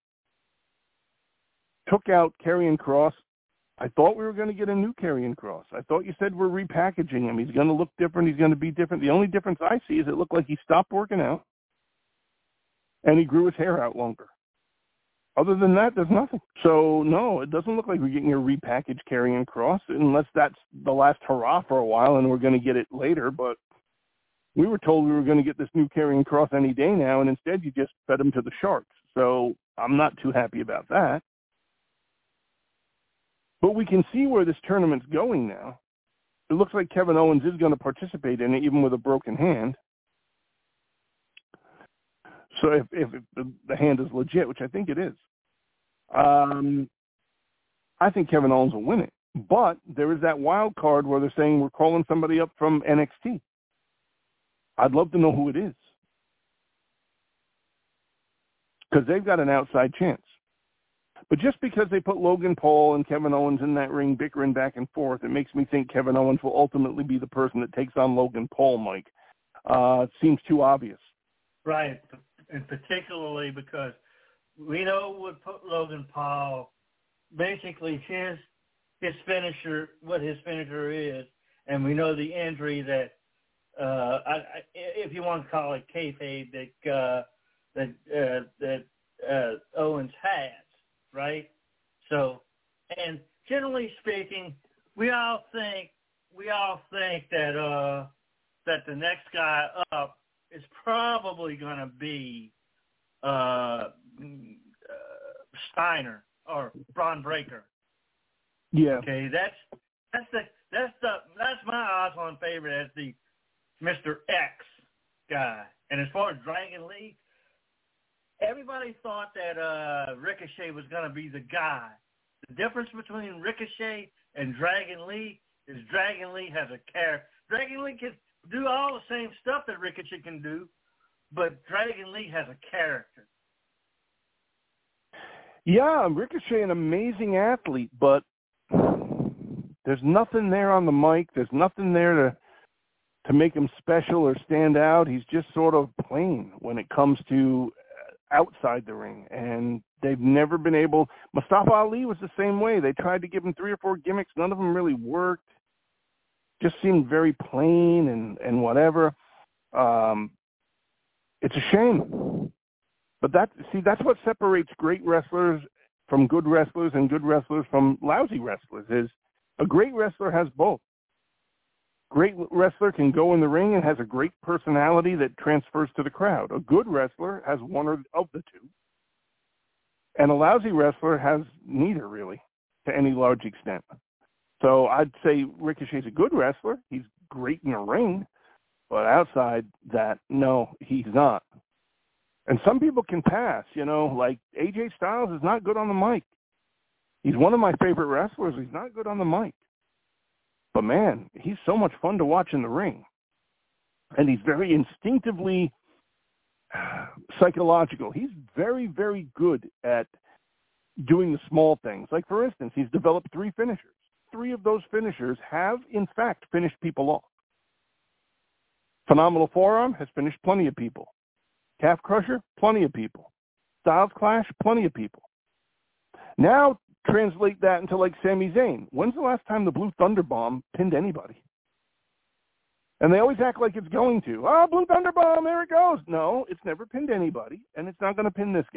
took out Karrion Kross. I thought we were going to get a new Karrion Kross. I thought you said we're repackaging him. He's going to look different. He's going to be different. The only difference I see is it looked like he stopped working out and he grew his hair out longer. Other than that, there's nothing. So, no, it doesn't look like we're getting a repackaged Karrion Kross, unless that's the last hurrah for a while and we're going to get it later. But we were told we were going to get this new Karrion Kross any day now, and instead you just fed him to the Sharks. So I'm not too happy about that. But we can see where this tournament's going now. It looks like Kevin Owens is going to participate in it, even with a broken hand. So if, if, if the hand is legit, which I think it is, um, I think Kevin Owens will win it. But there is that wild card where they're saying we're calling somebody up from N X T. I'd love to know who it is, because they've got an outside chance. But just because they put Logan Paul and Kevin Owens in that ring bickering back and forth, it makes me think Kevin Owens will ultimately be the person that takes on Logan Paul, Mike. Uh, it seems too obvious. Right, and particularly because we know what Logan Paul, basically his his finisher, what his finisher is, and we know the injury that, uh, I, I, if you want to call it kayfabe, that uh, that uh, that uh, Owens has. Right? So, and generally speaking, we all think we all think that uh, that the next guy up is probably going to be uh, uh, Steiner or Braun Breaker. Yeah. Okay, that's that's the that's the that's my odds-on favorite as the Mister X guy. And as far as Dragon Lee, everybody thought that uh, Ricochet was going to be the guy. The difference between Ricochet and Dragon Lee is Dragon Lee has a character. Dragon Lee can do all the same stuff that Ricochet can do, but Dragon Lee has a character. Yeah, Ricochet, an amazing athlete, but there's nothing there on the mic. There's nothing there to to make him special or stand out. He's just sort of plain when it comes to outside the ring, and they've never been able. Mustafa Ali was the same way. They tried to give him three or four gimmicks. None of them really worked. Just seemed very plain and, and whatever. Um, it's a shame. But that, see, that's what separates great wrestlers from good wrestlers and good wrestlers from lousy wrestlers, is a great wrestler has both. Great wrestler can go in the ring and has a great personality that transfers to the crowd. A good wrestler has one or of the two. And a lousy wrestler has neither, really, to any large extent. So I'd say Ricochet's a good wrestler. He's great in the ring. But outside that, no, he's not. And some people can pass, you know, like A J Styles is not good on the mic. He's one of my favorite wrestlers. He's not good on the mic. But, man, he's so much fun to watch in the ring. And he's very instinctively psychological. He's very, very good at doing the small things. Like, for instance, he's developed three finishers. Three of those finishers have, in fact, finished people off. Phenomenal Forearm has finished plenty of people. Calf Crusher, plenty of people. Styles Clash, plenty of people. Now translate that into like Sami Zayn. When's the last time the Blue Thunder Bomb pinned anybody? And they always act like it's going to. Oh, Blue Thunder Bomb, there it goes. No, it's never pinned anybody, and it's not going to pin this guy.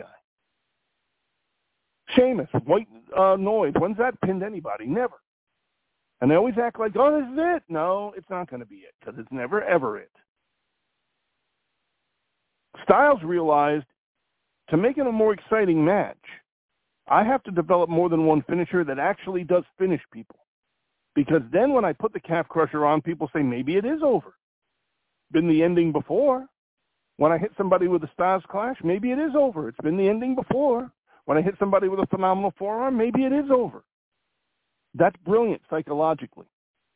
Sheamus, White uh, Noise, when's that pinned anybody? Never. And they always act like, oh, this is it. No, it's not going to be it, because it's never, ever it. Styles realized to make it a more exciting match, I have to develop more than one finisher that actually does finish people. Because then when I put the Calf Crusher on, people say, maybe it is over. Been the ending before. When I hit somebody with a Styles Clash, maybe it is over. It's been the ending before. When I hit somebody with a Phenomenal Forearm, maybe it is over. That's brilliant psychologically.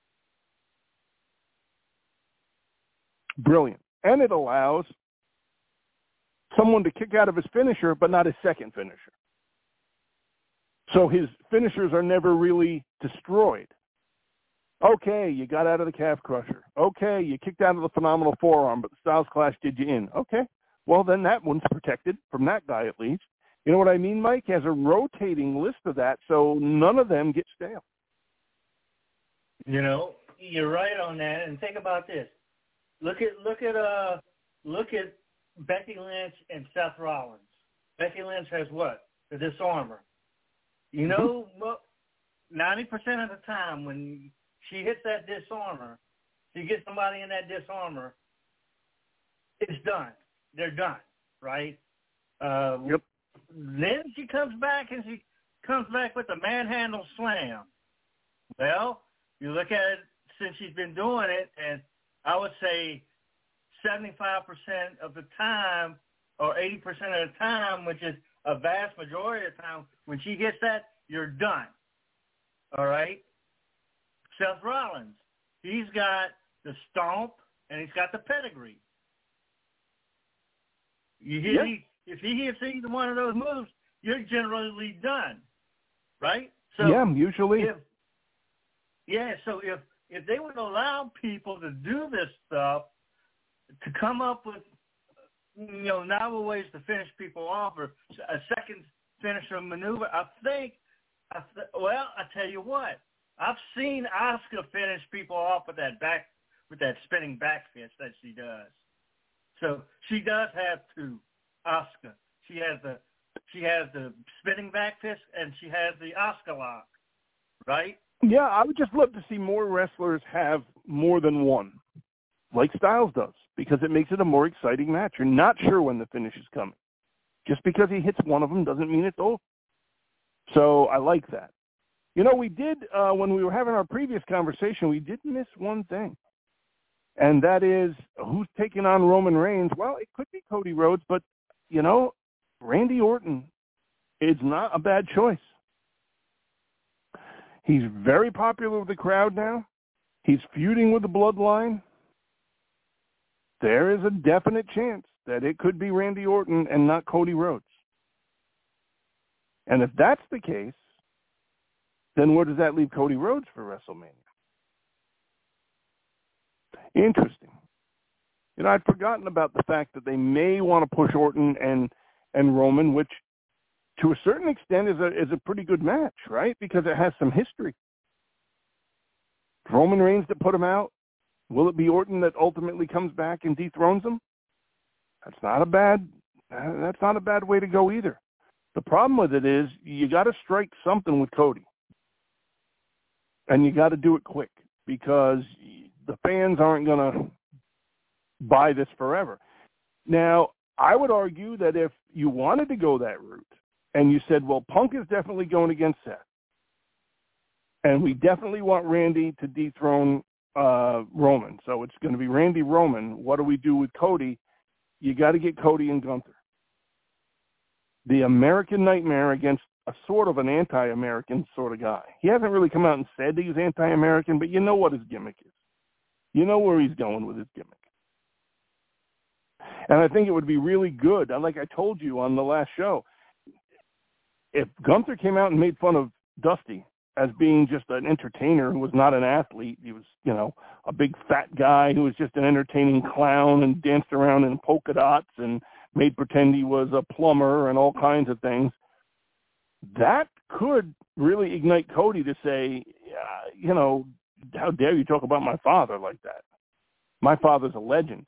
Brilliant. And it allows someone to kick out of his finisher, but not his second finisher. So his finishers are never really destroyed. Okay, you got out of the Calf Crusher. Okay, you kicked out of the Phenomenal Forearm, but the Styles Clash did you in. Okay, well, then that one's protected from that guy at least. You know what I mean, Mike? He has a rotating list of that, so none of them get stale. You know, you're right on that. And think about this. Look at look at uh look at Becky Lynch and Seth Rollins. Becky Lynch has what? The Disarmer. You know, well, ninety percent of the time when she hits that Disarmer, she gets somebody in that Disarmer, it's done. They're done, right? Uh, yep. Then she comes back and she comes back with the manhandle slam. Well, you look at it since she's been doing it, and I would say seventy-five percent of the time or eighty percent of the time, which is a vast majority of the time, when she gets that, you're done. All right? Seth Rollins, he's got the stomp and he's got the pedigree. You hear yep. me? If he hits either one of those moves, you're generally done, right? So yeah, usually. If, yeah, so if if they would allow people to do this stuff, to come up with, you know, novel ways to finish people off or a second finisher maneuver, I think, I th- well, I tell you what, I've seen Asuka finish people off with that back, with that spinning back fist that she does. So she does have two. Asuka. She has the she has the spinning back fist and she has the Asuka lock, right? Yeah, I would just love to see more wrestlers have more than one, like Styles does, because it makes it a more exciting match. You're not sure when the finish is coming. Just because he hits one of them doesn't mean it's over. So I like that. You know, we did, uh, when we were having our previous conversation, we did miss one thing. And that is, who's taking on Roman Reigns? Well, it could be Cody Rhodes, but, you know, Randy Orton is not a bad choice. He's very popular with the crowd now. He's feuding with the Bloodline. There is a definite chance that it could be Randy Orton and not Cody Rhodes. And if that's the case, then where does that leave Cody Rhodes for WrestleMania? Interesting. You know, I'd forgotten about the fact that they may want to push Orton and and Roman, which to a certain extent is a is a pretty good match, right? Because it has some history. Roman Reigns that put him out. Will it be Orton that ultimately comes back and dethrones him? That's not a bad that's not a bad way to go either. The problem with it is you got to strike something with Cody. And you got to do it quick because the fans aren't going to buy this forever. Now, I would argue that if you wanted to go that route and you said, well, Punk is definitely going against Seth, and we definitely want Randy to dethrone uh, Roman, so it's going to be Randy Roman, what do we do with Cody? You got to get Cody and Gunther. The American Nightmare against a sort of an anti-American sort of guy. He hasn't really come out and said that he's anti-American, but you know what his gimmick is. You know where he's going with his gimmick. And I think it would be really good, like I told you on the last show, if Gunther came out and made fun of Dusty as being just an entertainer who was not an athlete. He was, you know, a big fat guy who was just an entertaining clown and danced around in polka dots and made pretend he was a plumber and all kinds of things. That could really ignite Cody to say, uh, you know, how dare you talk about my father like that? My father's a legend.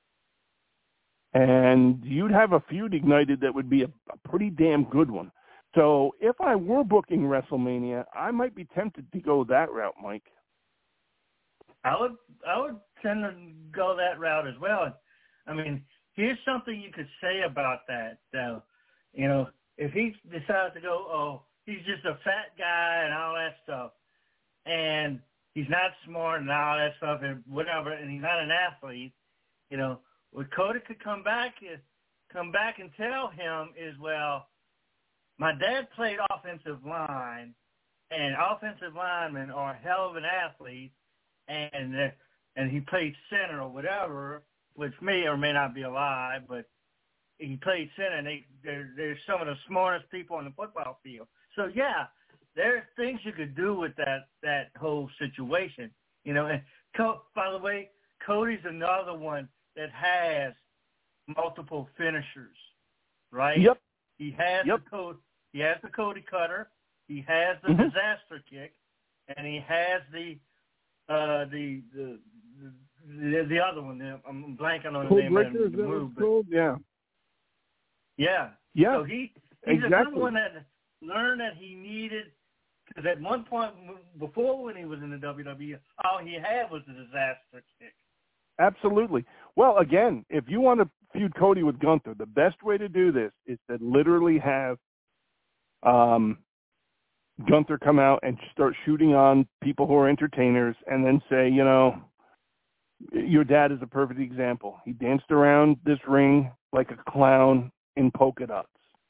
And you'd have a feud ignited that would be a, a pretty damn good one. So if I were booking WrestleMania, I might be tempted to go that route, Mike. I would I would tend to go that route as well. I mean, here's something you could say about that, though. You know, if he decides to go, oh, he's just a fat guy and all that stuff, and he's not smart and all that stuff and whatever, and he's not an athlete, you know, what Cody could come back come back and tell him is, well, my dad played offensive line, and offensive linemen are a hell of an athlete, and uh, and he played center or whatever, which may or may not be a lie, but he played center, and they, they're, they're some of the smartest people on the football field. So, yeah, there's things you could do with that, that whole situation. You know, and Co- by the way, Cody's another one that has multiple finishers, right? Yep. He has yep. the Cody, he has the Cody Cutter, he has the mm-hmm. disaster kick, and he has the uh, the, the the the other one. I'm blanking on the Cold name Breaker, of the move. Cold? Yeah. Yeah. Yeah. So he he's exactly. another one that learned that he needed, because at one point before when he was in the W W E, all he had was the disaster kick. Absolutely. Well, again, if you want to feud Cody with Gunther, the best way to do this is to literally have um, Gunther come out and start shooting on people who are entertainers and then say, you know, your dad is a perfect example. He danced around this ring like a clown in polka dots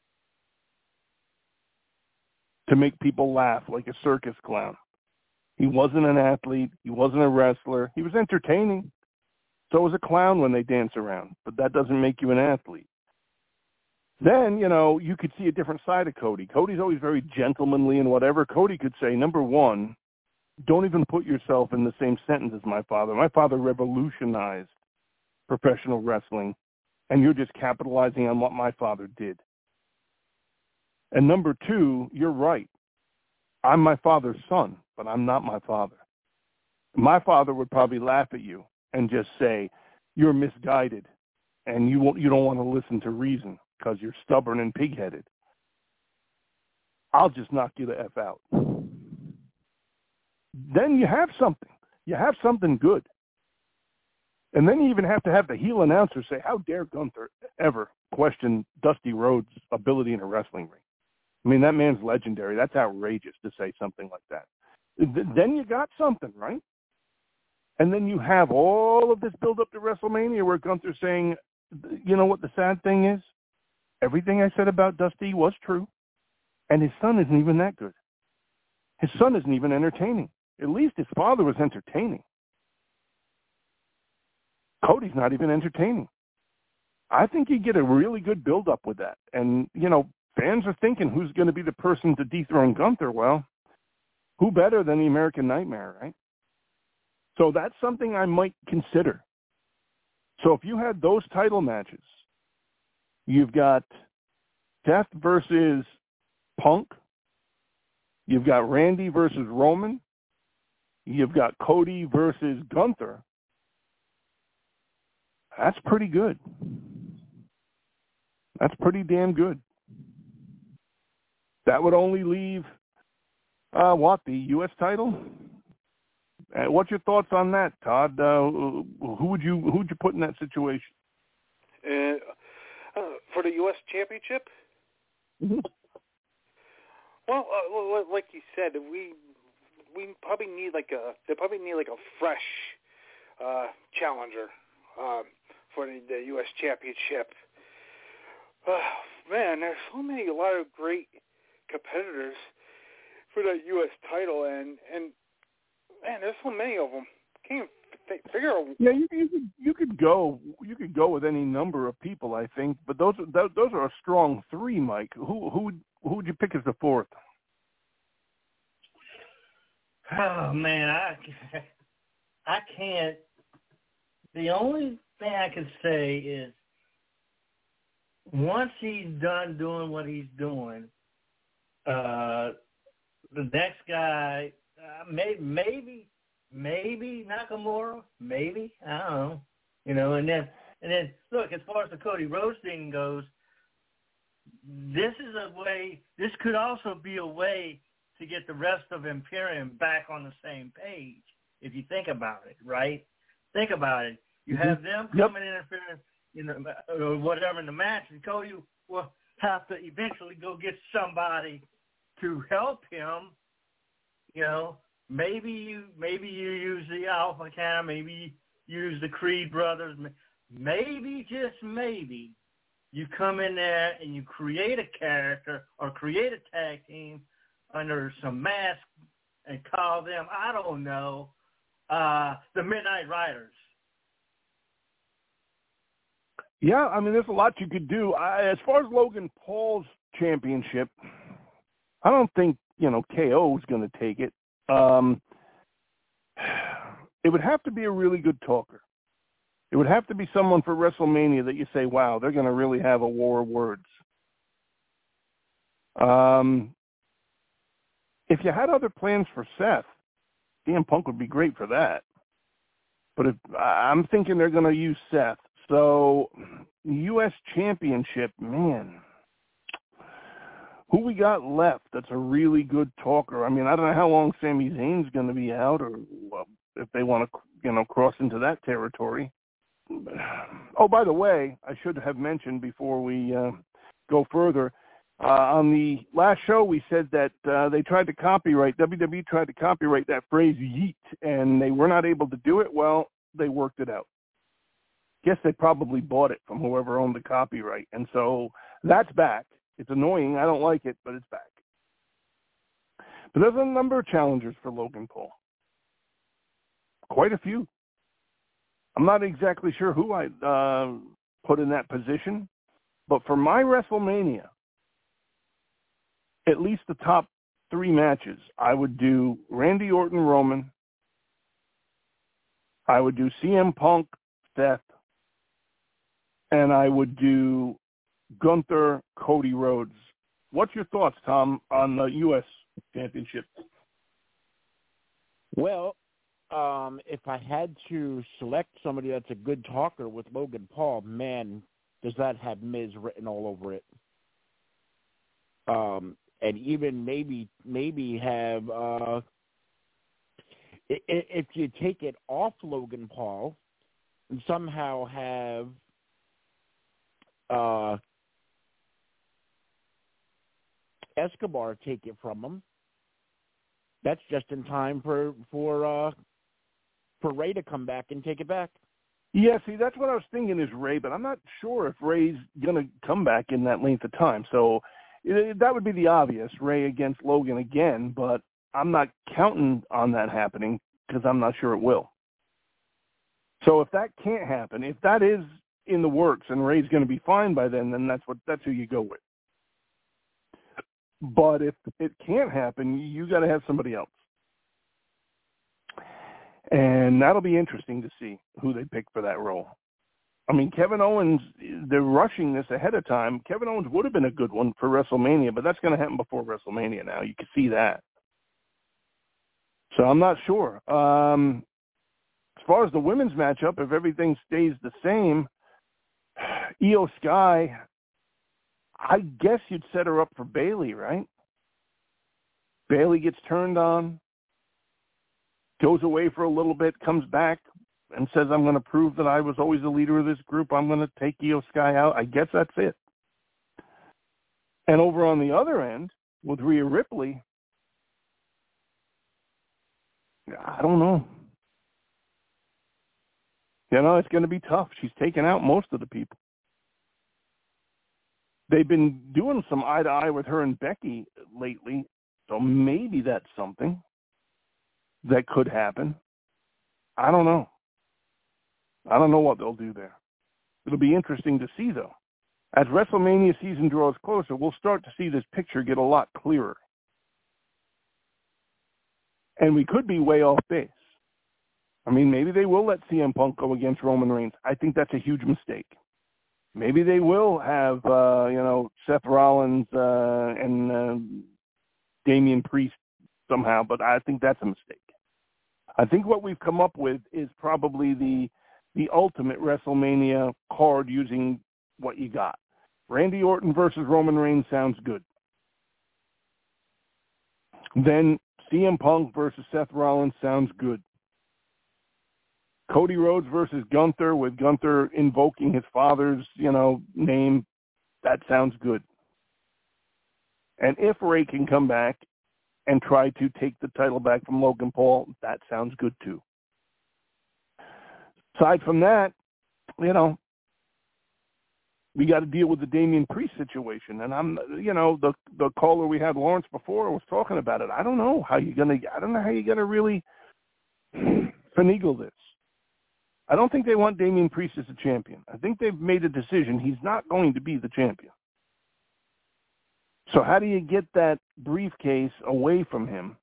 to make people laugh like a circus clown. He wasn't an athlete. He wasn't a wrestler. He was entertaining. So is a clown when they dance around, but that doesn't make you an athlete. Then, you know, you could see a different side of Cody. Cody's always very gentlemanly and whatever. Cody could say, number one, don't even put yourself in the same sentence as my father. My father revolutionized professional wrestling, and you're just capitalizing on what my father did. And number two, you're right. I'm my father's son, but I'm not my father. My father would probably laugh at you and just say, you're misguided, and you won't, you don't want to listen to reason because you're stubborn and pig-headed. I'll just knock you the F out. Then you have something. You have something good. And then you even have to have the heel announcer say, how dare Gunther ever question Dusty Rhodes' ability in a wrestling ring? I mean, that man's legendary. That's outrageous to say something like that. Then you got something, right? And then you have all of this build up to WrestleMania where Gunther's saying, you know what the sad thing is? Everything I said about Dusty was true, and his son isn't even that good. His son isn't even entertaining. At least his father was entertaining. Cody's not even entertaining. I think you get a really good build up with that. And, you know, fans are thinking who's going to be the person to dethrone Gunther. Well, who better than the American Nightmare, right? So that's something I might consider. So if you had those title matches, you've got Seth versus Punk, you've got Randy versus Roman, you've got Cody versus Gunther. That's pretty good. That's pretty damn good. That would only leave, uh, what, the U S title? Uh, what's your thoughts on that, Todd? Uh, who would you who would you put in that situation? Uh, uh, for the U S Championship? Mm-hmm. Well, uh, like you said, we we probably need like a they probably need like a fresh uh, challenger um, for the, the U S Championship. Uh, man, there's so many a lot of great competitors for that U S title, and and man, there's so many of them. Can't even figure out. Yeah, you, you could you could go you could go with any number of people, I think, but those those, those are a strong three, Mike. Who who would who would you pick as the fourth? Oh man, I I can't. The only thing I can say is once he's done doing what he's doing, uh, the next guy, uh, may, maybe, maybe Nakamura, maybe, I don't know, you know. And then, and then, look, as far as the Cody Rhodes thing goes, this is a way. This could also be a way to get the rest of Imperium back on the same page. If you think about it, right? Think about it. You Mm-hmm. have them Yep. coming in interfering, you know, or whatever in the match, and Cody will have to eventually go get somebody to help him. You know, maybe you maybe you use the Alpha Cam, maybe you use the Creed brothers, maybe just maybe you come in there and you create a character or create a tag team under some mask and call them, I don't know, uh, the Midnight Riders. Yeah, I mean, there's a lot you could do. I, as far as Logan Paul's championship, I don't think, you know, K O is going to take it. Um, it would have to be a really good talker. It would have to be someone for WrestleMania that you say, wow, they're going to really have a war of words. Um, if you had other plans for Seth, C M Punk would be great for that. But if, I'm thinking they're going to use Seth. So, U S Championship, man, who we got left that's a really good talker? I mean, I don't know how long Sami Zayn's going to be out, or well, if they want to, you know, cross into that territory. Oh, by the way, I should have mentioned before we uh, go further, uh, on the last show we said that uh, they tried to copyright, W W E tried to copyright that phrase yeet, and they were not able to do it. Well, they worked it out. Guess they probably bought it from whoever owned the copyright. And so that's back. It's annoying. I don't like it, but it's back. But there's a number of challengers for Logan Paul. Quite a few. I'm not exactly sure who I uh, put in that position, but for my WrestleMania, at least the top three matches, I would do Randy Orton, Roman. I would do C M Punk, Seth. And I would do Gunther, Cody Rhodes. What's your thoughts, Tom, on the U S Championship? Well, um, if I had to select somebody that's a good talker with Logan Paul, man, does that have Miz written all over it? Um, and even maybe maybe have uh, if you take it off Logan Paul and somehow have Uh, Escobar take it from him. That's just in time for for uh, for Ray to come back and take it back. Yeah, see, that's what I was thinking is Ray, but I'm not sure if Ray's going to come back in that length of time. So it, that would be the obvious, Ray against Logan again, but I'm not counting on that happening because I'm not sure it will. So if that can't happen, if that is in the works and Ray's going to be fine by then, then that's what that's who you go with. But if it can't happen, you got to have somebody else. And that'll be interesting to see who they pick for that role. I mean, Kevin Owens, they're rushing this ahead of time. Kevin Owens would have been a good one for WrestleMania, but that's going to happen before WrestleMania now. You can see that. So I'm not sure. Um, as far as the women's matchup, if everything stays the same, Io Sky, I guess you'd set her up for Bayley, right? Bayley gets turned on, goes away for a little bit, comes back, and says, I'm going to prove that I was always the leader of this group. I'm going to take Io Sky out. I guess that's it. And over on the other end, with Rhea Ripley, I don't know. You know, it's going to be tough. She's taken out most of the people. they've been doing some eye-to-eye with her and Becky lately, so maybe that's something that could happen. I don't know. I don't know what they'll do there. It'll be interesting to see, though. As WrestleMania season draws closer, we'll start to see this picture get a lot clearer. And we could be way off base. I mean, maybe they will let C M Punk go against Roman Reigns. I think that's a huge mistake. Maybe they will have, uh, you know, Seth Rollins uh, and uh, Damian Priest somehow, but I think that's a mistake. I think what we've come up with is probably the the ultimate WrestleMania card using what you got. Randy Orton versus Roman Reigns sounds good. Then C M Punk versus Seth Rollins sounds good. Cody Rhodes versus Gunther with Gunther invoking his father's, you know, name, that sounds good. And if Ray can come back and try to take the title back from Logan Paul, that sounds good too. Aside from that, you know, we got to deal with the Damian Priest situation. And I'm, you know, the the caller we had, Lawrence, before was talking about it. I don't know how you're gonna. I don't know how you're gonna really finagle this. I don't think they want Damian Priest as a champion. I think they've made a decision. He's not going to be the champion. So how do you get that briefcase away from him?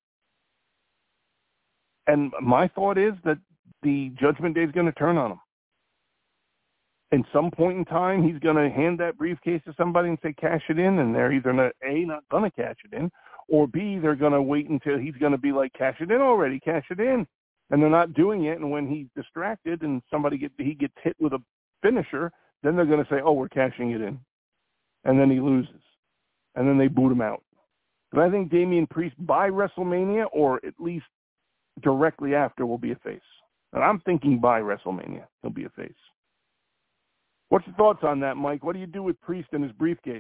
And my thought is that the Judgment Day is going to turn on him. At some point in time, he's going to hand that briefcase to somebody and say, cash it in, and they're either not, A, not going to cash it in, or B, they're going to wait until he's going to be like, cash it in already, cash it in. And they're not doing it, and when he's distracted and somebody get, he gets hit with a finisher, then they're going to say, oh, we're cashing it in. And then he loses. And then they boot him out. But I think Damian Priest by WrestleMania, or at least directly after, will be a face. And I'm thinking by WrestleMania, he'll be a face. What's your thoughts on that, Mike? What do you do with Priest and his briefcase?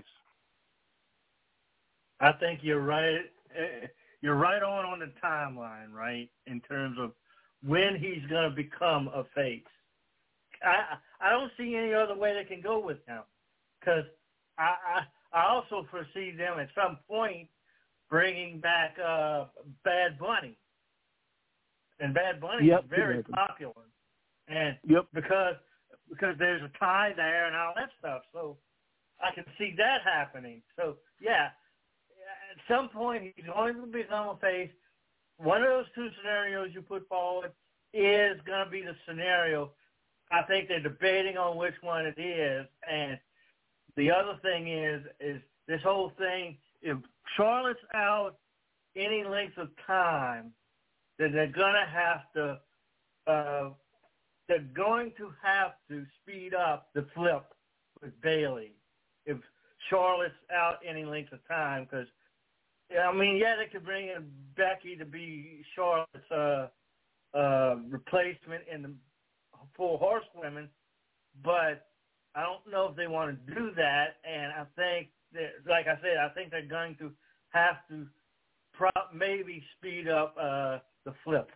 I think you're right. You're right on on the timeline, right, in terms of when he's going to become a face. I I don't see any other way they can go with him, because I, I I also foresee them at some point bringing back uh, Bad Bunny, and Bad Bunny yep, is very popular, and yep. because because there's a tie there and all that stuff, so I can see that happening. So yeah, at some point he's going to become a face. One of those two scenarios you put forward is going to be the scenario. I think they're debating on which one it is. And the other thing is, is this whole thing, if Charlotte's out any length of time, then they're going to have to, uh, they're going to have to speed up the flip with Bayley if Charlotte's out any length of time, because I mean, yeah, they could bring in Becky to be Charlotte's uh, uh, replacement in the Four Horsewomen, but I don't know if they want to do that. And I think that, like I said, I think they're going to have to pro- maybe speed up uh, the flip.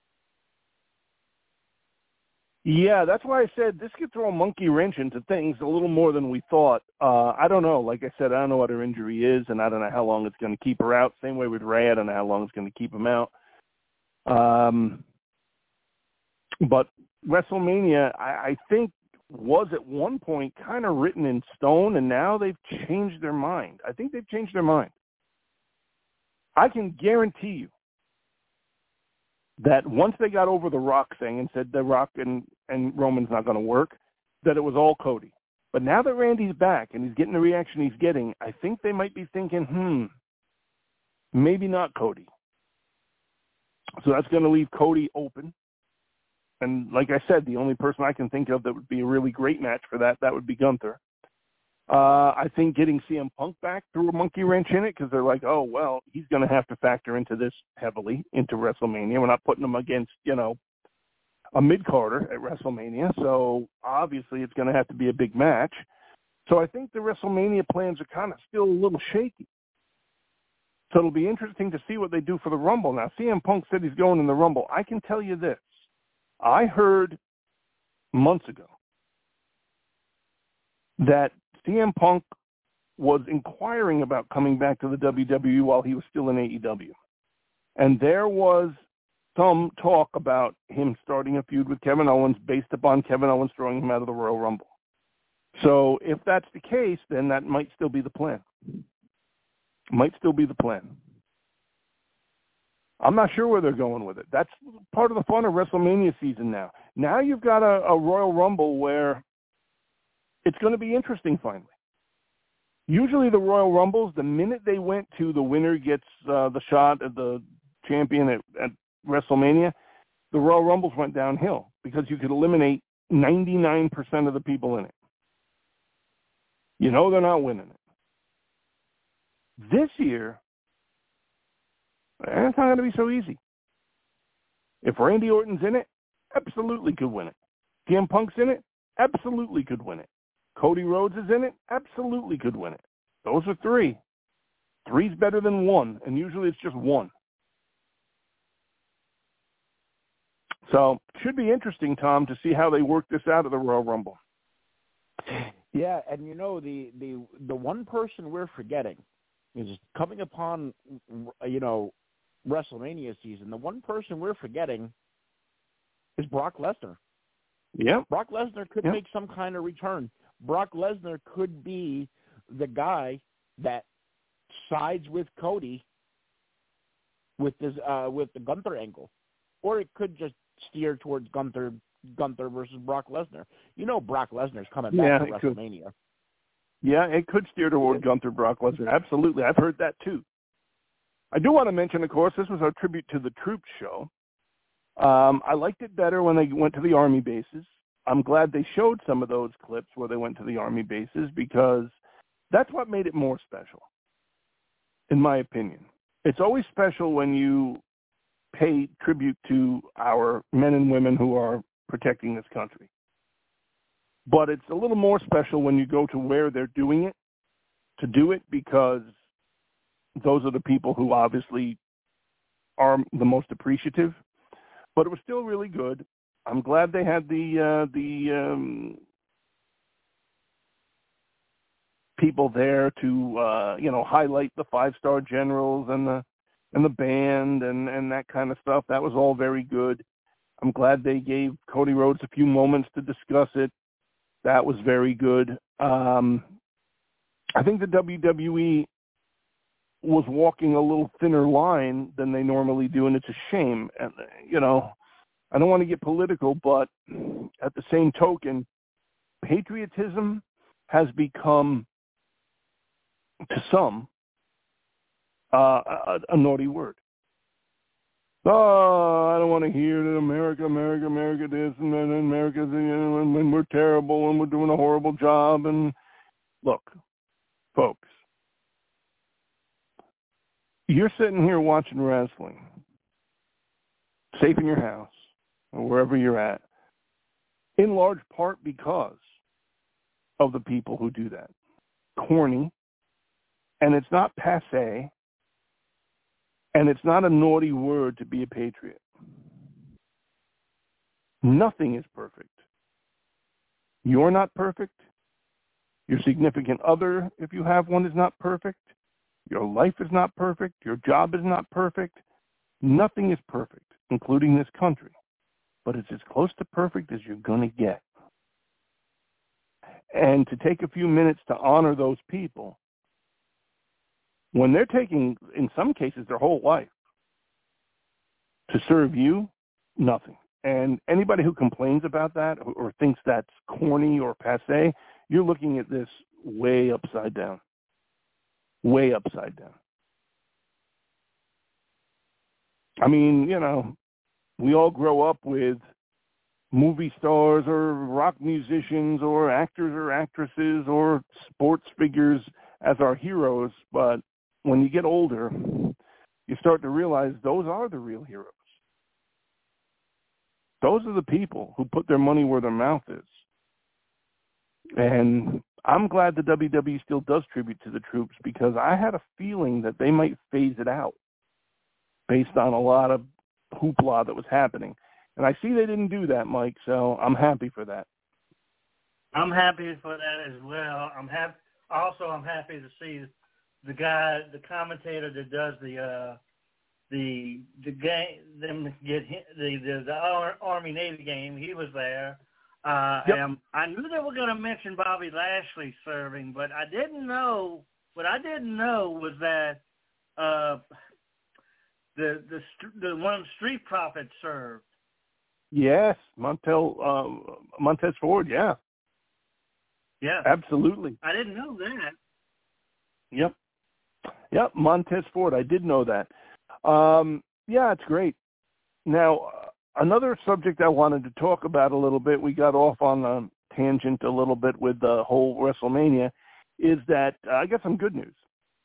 Yeah, that's why I said this could throw a monkey wrench into things a little more than we thought. Uh, I don't know. Like I said, I don't know what her injury is, and I don't know how long it's going to keep her out. Same way with Ray, I don't know how long it's going to keep him out. Um, but WrestleMania, I, I think, was at one point kind of written in stone, and now they've changed their mind. I think they've changed their mind. I can guarantee you that once they got over the Rock thing and said the Rock and, and Roman's not going to work, that it was all Cody. But now that Randy's back and he's getting the reaction he's getting, I think they might be thinking, hmm, maybe not Cody. So that's going to leave Cody open. And like I said, the only person I can think of that would be a really great match for that, that would be Gunther. Uh, I think getting C M Punk back threw a monkey wrench in it because they're like, oh, well, he's going to have to factor into this heavily, into WrestleMania. We're not putting him against, you know, a mid-carder at WrestleMania. So obviously it's going to have to be a big match. So I think the WrestleMania plans are kind of still a little shaky. So it'll be interesting to see what they do for the Rumble. Now, C M Punk said he's going in the Rumble. I can tell you this. I heard months ago that C M Punk was inquiring about coming back to the W W E while he was still in A E W. And there was some talk about him starting a feud with Kevin Owens based upon Kevin Owens throwing him out of the Royal Rumble. So if that's the case, then that might still be the plan. Might still be the plan. I'm not sure where they're going with it. That's part of the fun of WrestleMania season now. Now you've got a, a Royal Rumble where it's going to be interesting finally. Usually the Royal Rumbles, the minute they went to the winner gets uh, the shot at the champion at, at WrestleMania, the Royal Rumbles went downhill because you could eliminate ninety-nine percent of the people in it. You know they're not winning it. This year, it's not going to be so easy. If Randy Orton's in it, absolutely could win it. C M Punk's in it, absolutely could win it. Cody Rhodes is in it, absolutely could win it. Those are three. Three's better than one, and usually it's just one. So it should be interesting, Tom, to see how they work this out of the Royal Rumble. Yeah, and you know, the, the, the one person we're forgetting is coming upon, you know, WrestleMania season. The one person we're forgetting is Brock Lesnar. Yeah. Brock Lesnar could yep. make some kind of return. Brock Lesnar could be the guy that sides with Cody with this uh, with the Gunther angle, or it could just steer towards Gunther Gunther versus Brock Lesnar. You know, Brock Lesnar's coming back yeah, to it WrestleMania. Could. Yeah, it could steer toward Gunther Brock Lesnar. Absolutely, I've heard that too. I do want to mention, of course, this was our tribute to the Troops show. Um, I liked it better when they went to the Army bases. I'm glad they showed some of those clips where they went to the Army bases because that's what made it more special, in my opinion. It's always special when you pay tribute to our men and women who are protecting this country. But it's a little more special when you go to where they're doing it, to do it, because those are the people who obviously are the most appreciative. But it was still really good. I'm glad they had the uh, the um, people there to uh, you know highlight the five-star generals and the and the band and, and that kind of stuff. That was all very good. I'm glad they gave Cody Rhodes a few moments to discuss it. That was very good. Um, I think the W W E was walking a little thinner line than they normally do, and it's a shame. And you know, I don't want to get political, but at the same token, patriotism has become, to some, uh, a, a naughty word. Oh, I don't want to hear that America, America, America this, and then America, you know, and, and we're terrible, and we're doing a horrible job. And look, folks, you're sitting here watching wrestling, safe in your house, or wherever you're at, in large part because of the people who do that. Corny, and it's not passé, and it's not a naughty word to be a patriot. Nothing is perfect. You're not perfect. Your significant other, if you have one, is not perfect. Your life is not perfect. Your job is not perfect. Nothing is perfect, including this country. But it's as close to perfect as you're going to get. And to take a few minutes to honor those people, when they're taking, in some cases, their whole life to serve you, nothing. And anybody who complains about that or, or thinks that's corny or passé, you're looking at this way upside down. Way upside down. I mean, you know, we all grow up with movie stars or rock musicians or actors or actresses or sports figures as our heroes, but when you get older, you start to realize those are the real heroes. Those are the people who put their money where their mouth is. And I'm glad the W W E still does tribute to the troops because I had a feeling that they might phase it out based on a lot of hoopla that was happening. And I see they didn't do that, Mike, so I'm happy for that. I'm happy for that as well. I'm happy. also I'm happy to see the guy, the commentator that does the uh, the the game, them get hit, the the, the Army Navy game. He was there. Uh, yep. and I knew they were going to mention Bobby Lashley serving, but I didn't know. What I didn't know was that uh, the the the one of the Street Profits served. Yes, Montel uh, Montez Ford. Yeah. Yeah. Absolutely. I didn't know that. Yep. Yep. Montez Ford. I did know that. Um, yeah, it's great. Now. Uh, Another subject I wanted to talk about a little bit, we got off on a tangent a little bit with the whole WrestleMania, is that uh, I got some good news.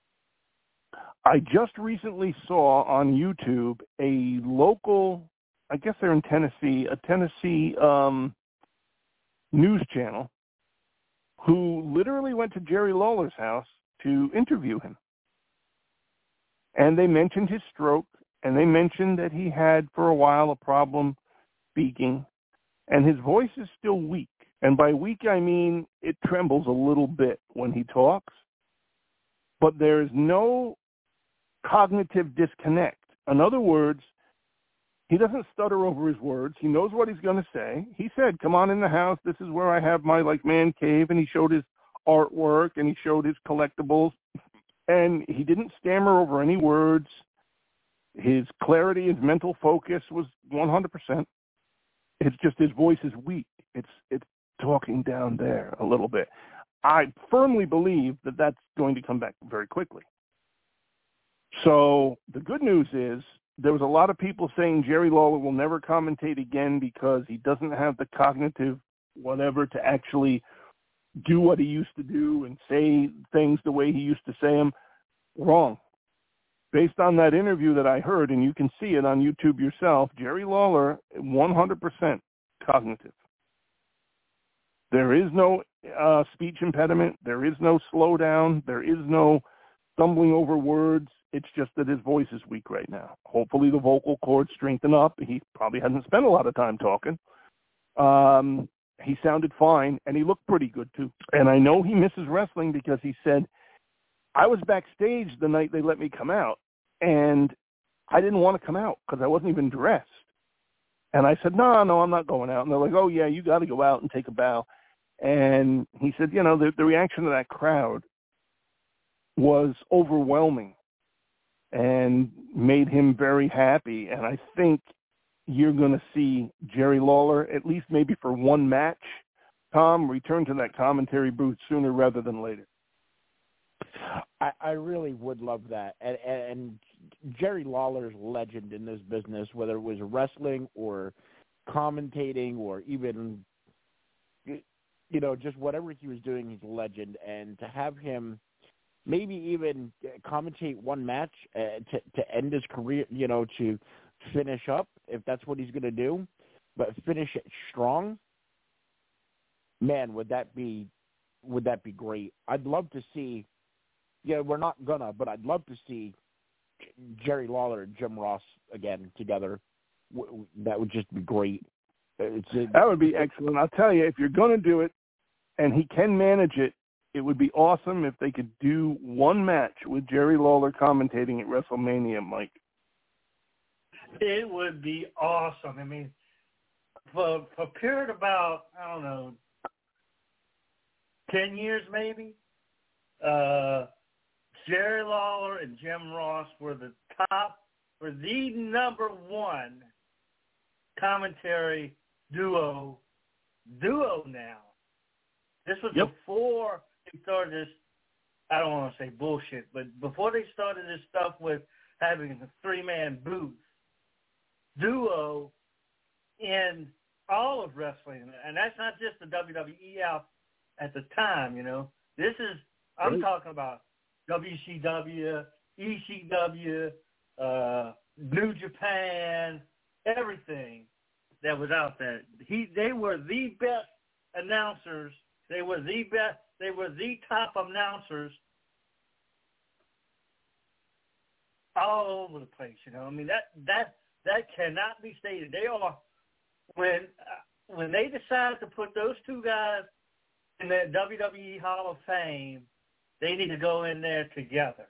I just recently saw on YouTube a local, I guess they're in Tennessee, a Tennessee um, news channel who literally went to Jerry Lawler's house to interview him. And they mentioned his stroke. And they mentioned that he had, for a while, a problem speaking, and his voice is still weak. And by weak, I mean it trembles a little bit when he talks, but there is no cognitive disconnect. In other words, he doesn't stutter over his words. He knows what he's going to say. He said, come on in the house. This is where I have my, like, man cave, and he showed his artwork, and he showed his collectibles, and he didn't stammer over any words. His clarity, his mental focus was one hundred percent. It's just his voice is weak. It's it's talking down there a little bit. I firmly believe that that's going to come back very quickly. So the good news is there was a lot of people saying Jerry Lawler will never commentate again because he doesn't have the cognitive whatever to actually do what he used to do and say things the way he used to say them. Wrong. Based on that interview that I heard, and you can see it on YouTube yourself, Jerry Lawler, one hundred percent cognitive. There is no uh, speech impediment. There is no slowdown. There is no stumbling over words. It's just that his voice is weak right now. Hopefully the vocal cords strengthen up. He probably hasn't spent a lot of time talking. Um, he sounded fine, and he looked pretty good, too. And I know he misses wrestling because he said, I was backstage the night they let me come out, and I didn't want to come out because I wasn't even dressed. And I said, no, no, I'm not going out. And they're like, oh, yeah, you got to go out and take a bow. And he said, you know, the, the reaction of that crowd was overwhelming and made him very happy. And I think you're going to see Jerry Lawler, at least maybe for one match, Tom, return to that commentary booth sooner rather than later. I, I really would love that. And, and Jerry Lawler's legend in this business, whether it was wrestling or commentating or even, you know, just whatever he was doing, he's a legend. And to have him maybe even commentate one match uh, to, to end his career, you know, to finish up, if that's what he's going to do, but finish it strong, man, would that be would that be great? I'd love to see. Yeah, we're not gonna, but I'd love to see Jerry Lawler and Jim Ross again together. That would just be great. It's a, that would be excellent. I'll tell you, if you're going to do it, and he can manage it, it would be awesome if they could do one match with Jerry Lawler commentating at WrestleMania, Mike. It would be awesome. I mean, for, for a period about, I don't know, ten years maybe, uh, Jerry Lawler and Jim Ross were the top, were the number one commentary duo, duo now. This was yep. before they started this, I don't want to say bullshit, but before they started this stuff with having a three-man booth duo in all of wrestling. And that's not just the W W E out at the time, you know. This is, I'm right. talking about W C W, E C W, uh, New Japan, everything that was out there. He, they were the best announcers. They were the best. They were the top announcers all over the place. You know, I mean that that that cannot be stated. They are when uh, when they decided to put those two guys in the W W E Hall of Fame. they need to go in there together.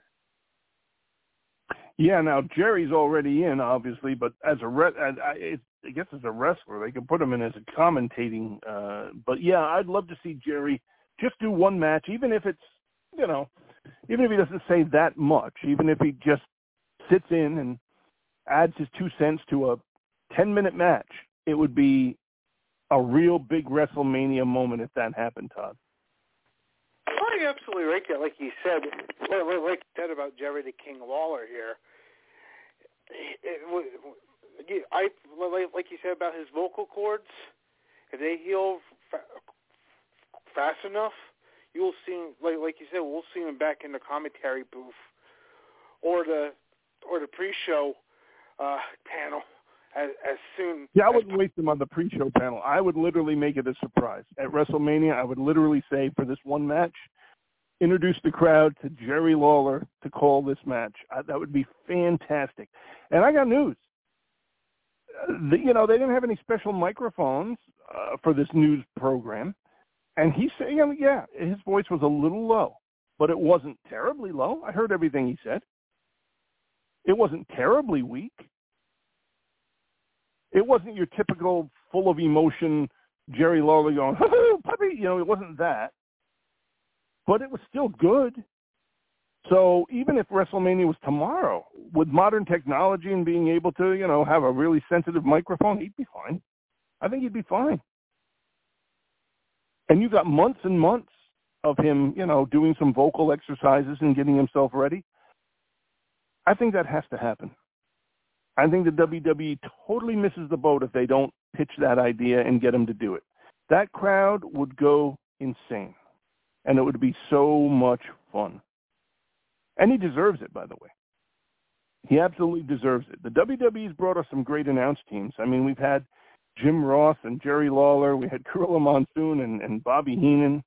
Yeah, now Jerry's already in, obviously, but as a re- I, I guess as a wrestler, they could put him in as a commentating. Uh, but yeah, I'd love to see Jerry just do one match, even if it's, you know, even if he doesn't say that much, even if he just sits in and adds his two cents to a ten-minute match, it would be a real big WrestleMania moment if that happened, Todd. Oh, you're absolutely right there. Like you said, like, like you said about Jerry the King Lawler here, it, it, I like you said about his vocal cords. If they heal fa- fast enough, you'll see him, like like you said, we'll see him back in the commentary booth or the or the pre-show uh, panel as, as soon. Yeah, I as wouldn't waste him on the pre-show panel. I would literally make it a surprise at WrestleMania. I would literally say for this one match, introduce the crowd to Jerry Lawler to call this match. I, that would be fantastic. And I got news. Uh, the, you know, they didn't have any special microphones uh, for this news program. And he's saying, you know, yeah, his voice was a little low, but it wasn't terribly low. I heard everything he said. It wasn't terribly weak. It wasn't your typical full of emotion Jerry Lawler going, oh, puppy, you know, it wasn't that. But it was still good. So even if WrestleMania was tomorrow, with modern technology and being able to, you know, have a really sensitive microphone, he'd be fine. I think he'd be fine. And you got months and months of him, you know, doing some vocal exercises and getting himself ready. I think that has to happen. I think the W W E totally misses the boat if they don't pitch that idea and get him to do it. That crowd would go insane, and it would be so much fun. And he deserves it, by the way. He absolutely deserves it. The W W E's brought us some great announce teams. I mean, we've had Jim Ross and Jerry Lawler. We had Gorilla Monsoon and, and Bobby Heenan.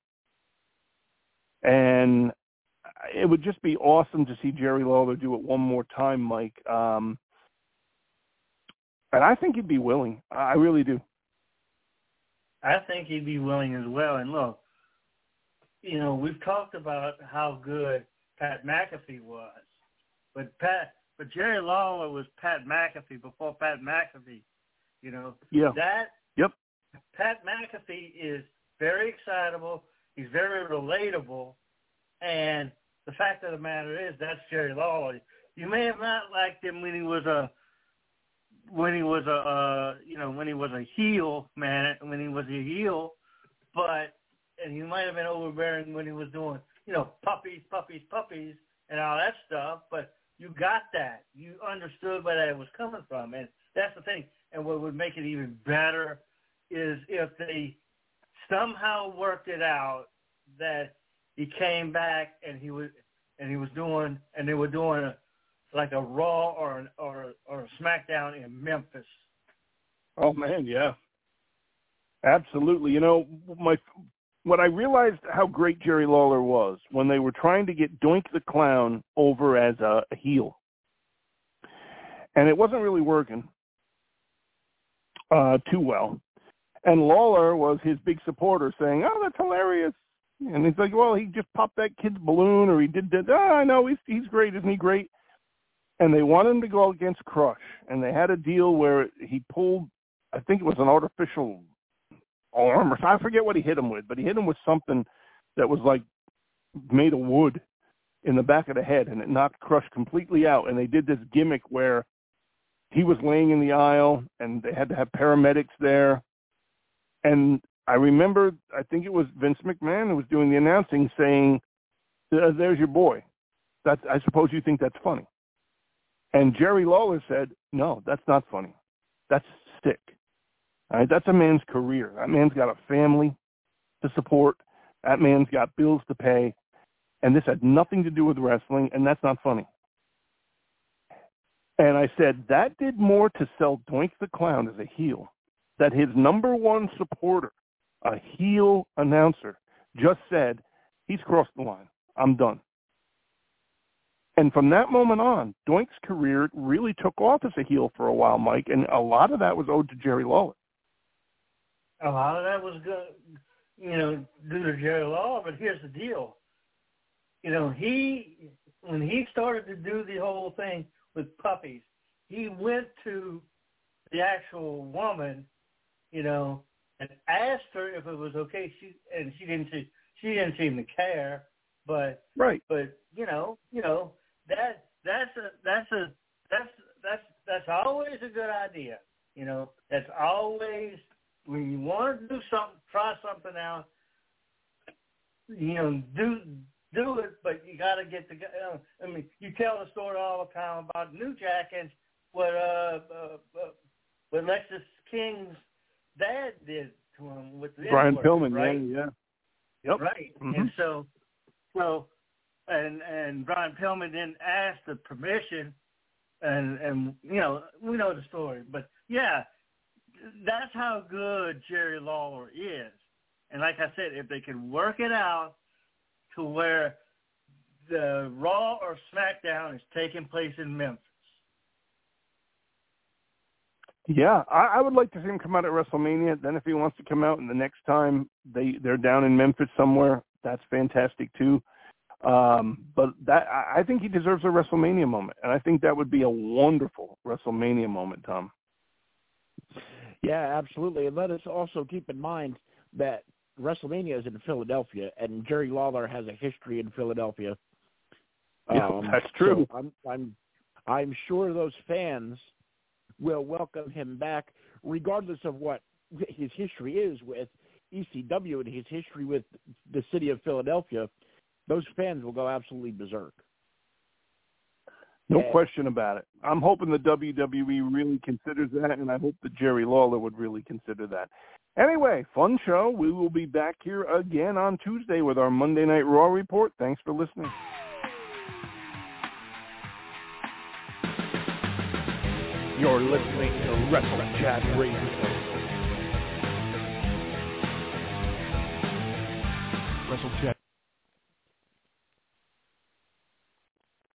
And it would just be awesome to see Jerry Lawler do it one more time, Mike. Um, and I think he'd be willing. I really do. I think he'd be willing as well. And look, you know, we've talked about how good Pat McAfee was. But Pat, but Jerry Lawler was Pat McAfee before Pat McAfee. You know, yeah. that yep. Pat McAfee is very excitable. He's very relatable. And the fact of the matter is, that's Jerry Lawler. You may have not liked him when he was a, when he was a, uh, you know, when he was a heel, man, when he was a heel, but, and you might have been overbearing when he was doing, you know, puppies, puppies, puppies, and all that stuff, but you got that. You understood where that was coming from, and that's the thing. And what would make it even better is if they somehow worked it out that he came back and he was and he was doing and they were doing a, like a Raw or an, or or a SmackDown in Memphis. Oh man, yeah, absolutely. You know, my what I realized how great Jerry Lawler was when they were trying to get Doink the Clown over as a, a heel, and it wasn't really working uh, too well. And Lawler was his big supporter, saying, "Oh, that's hilarious." And he's like, well, he just popped that kid's balloon, or he did that. Oh, I know, he's he's great, isn't he great? And they wanted him to go against Crush, and they had a deal where he pulled, I think it was an artificial arm, or I forget what he hit him with, but he hit him with something that was like made of wood in the back of the head, and it knocked Crush completely out. And they did this gimmick where he was laying in the aisle, and they had to have paramedics there, and I remember, I think it was Vince McMahon who was doing the announcing, saying, there's your boy. That's, I suppose you think that's funny. And Jerry Lawler said, no, that's not funny. That's sick. All right, that's a man's career. That man's got a family to support. That man's got bills to pay. And this had nothing to do with wrestling, and that's not funny. And I said, that did more to sell Doink the Clown as a heel, that his number one supporter, a heel announcer, just said, he's crossed the line. I'm done. And from that moment on, Doink's career really took off as a heel for a while, Mike, and a lot of that was owed to Jerry Lawler. A lot of that was good, you know, due to Jerry Lawler, but here's the deal. you know, he when he started to do the whole thing with puppies, he went to the actual woman, you know, and asked her if it was okay. She and she didn't see, she didn't seem to care, but right. But you know, you know that that's a that's a that's that's that's always a good idea. You know, that's always when you want to do something, try something out. You know, do do it, but you got to get the. Uh, I mean, you tell the story all the time about New Jack and what uh, uh, uh what Lexus King's dad did to him with the Brian influence, Pillman, right? yeah, yeah, yep, right. Mm-hmm. And so, so, and and Brian Pillman didn't ask the permission, and and you know we know the story, but yeah, that's how good Jerry Lawler is. And like I said, if they can work it out to where the Raw or SmackDown is taking place in Memphis. Yeah, I, I would like to see him come out at WrestleMania. Then if he wants to come out and the next time they, they're down in Memphis somewhere, that's fantastic too. Um, but that I, I think he deserves a WrestleMania moment. And I think that would be a wonderful WrestleMania moment, Tom. Yeah, absolutely. And let us also keep in mind that WrestleMania is in Philadelphia, and Jerry Lawler has a history in Philadelphia. Yeah, um, that's true. So I'm, I'm, I'm sure those fans will welcome him back, regardless of what his history is with E C W and his history with the city of Philadelphia. Those fans will go absolutely berserk. No and, question about it. I'm hoping the W W E really considers that, and I hope that Jerry Lawler would really consider that. Anyway, fun show. We will be back here again on Tuesday with our Monday Night Raw report. Thanks for listening. You're listening to Wrestle Chat Radio. Wrestle Chat.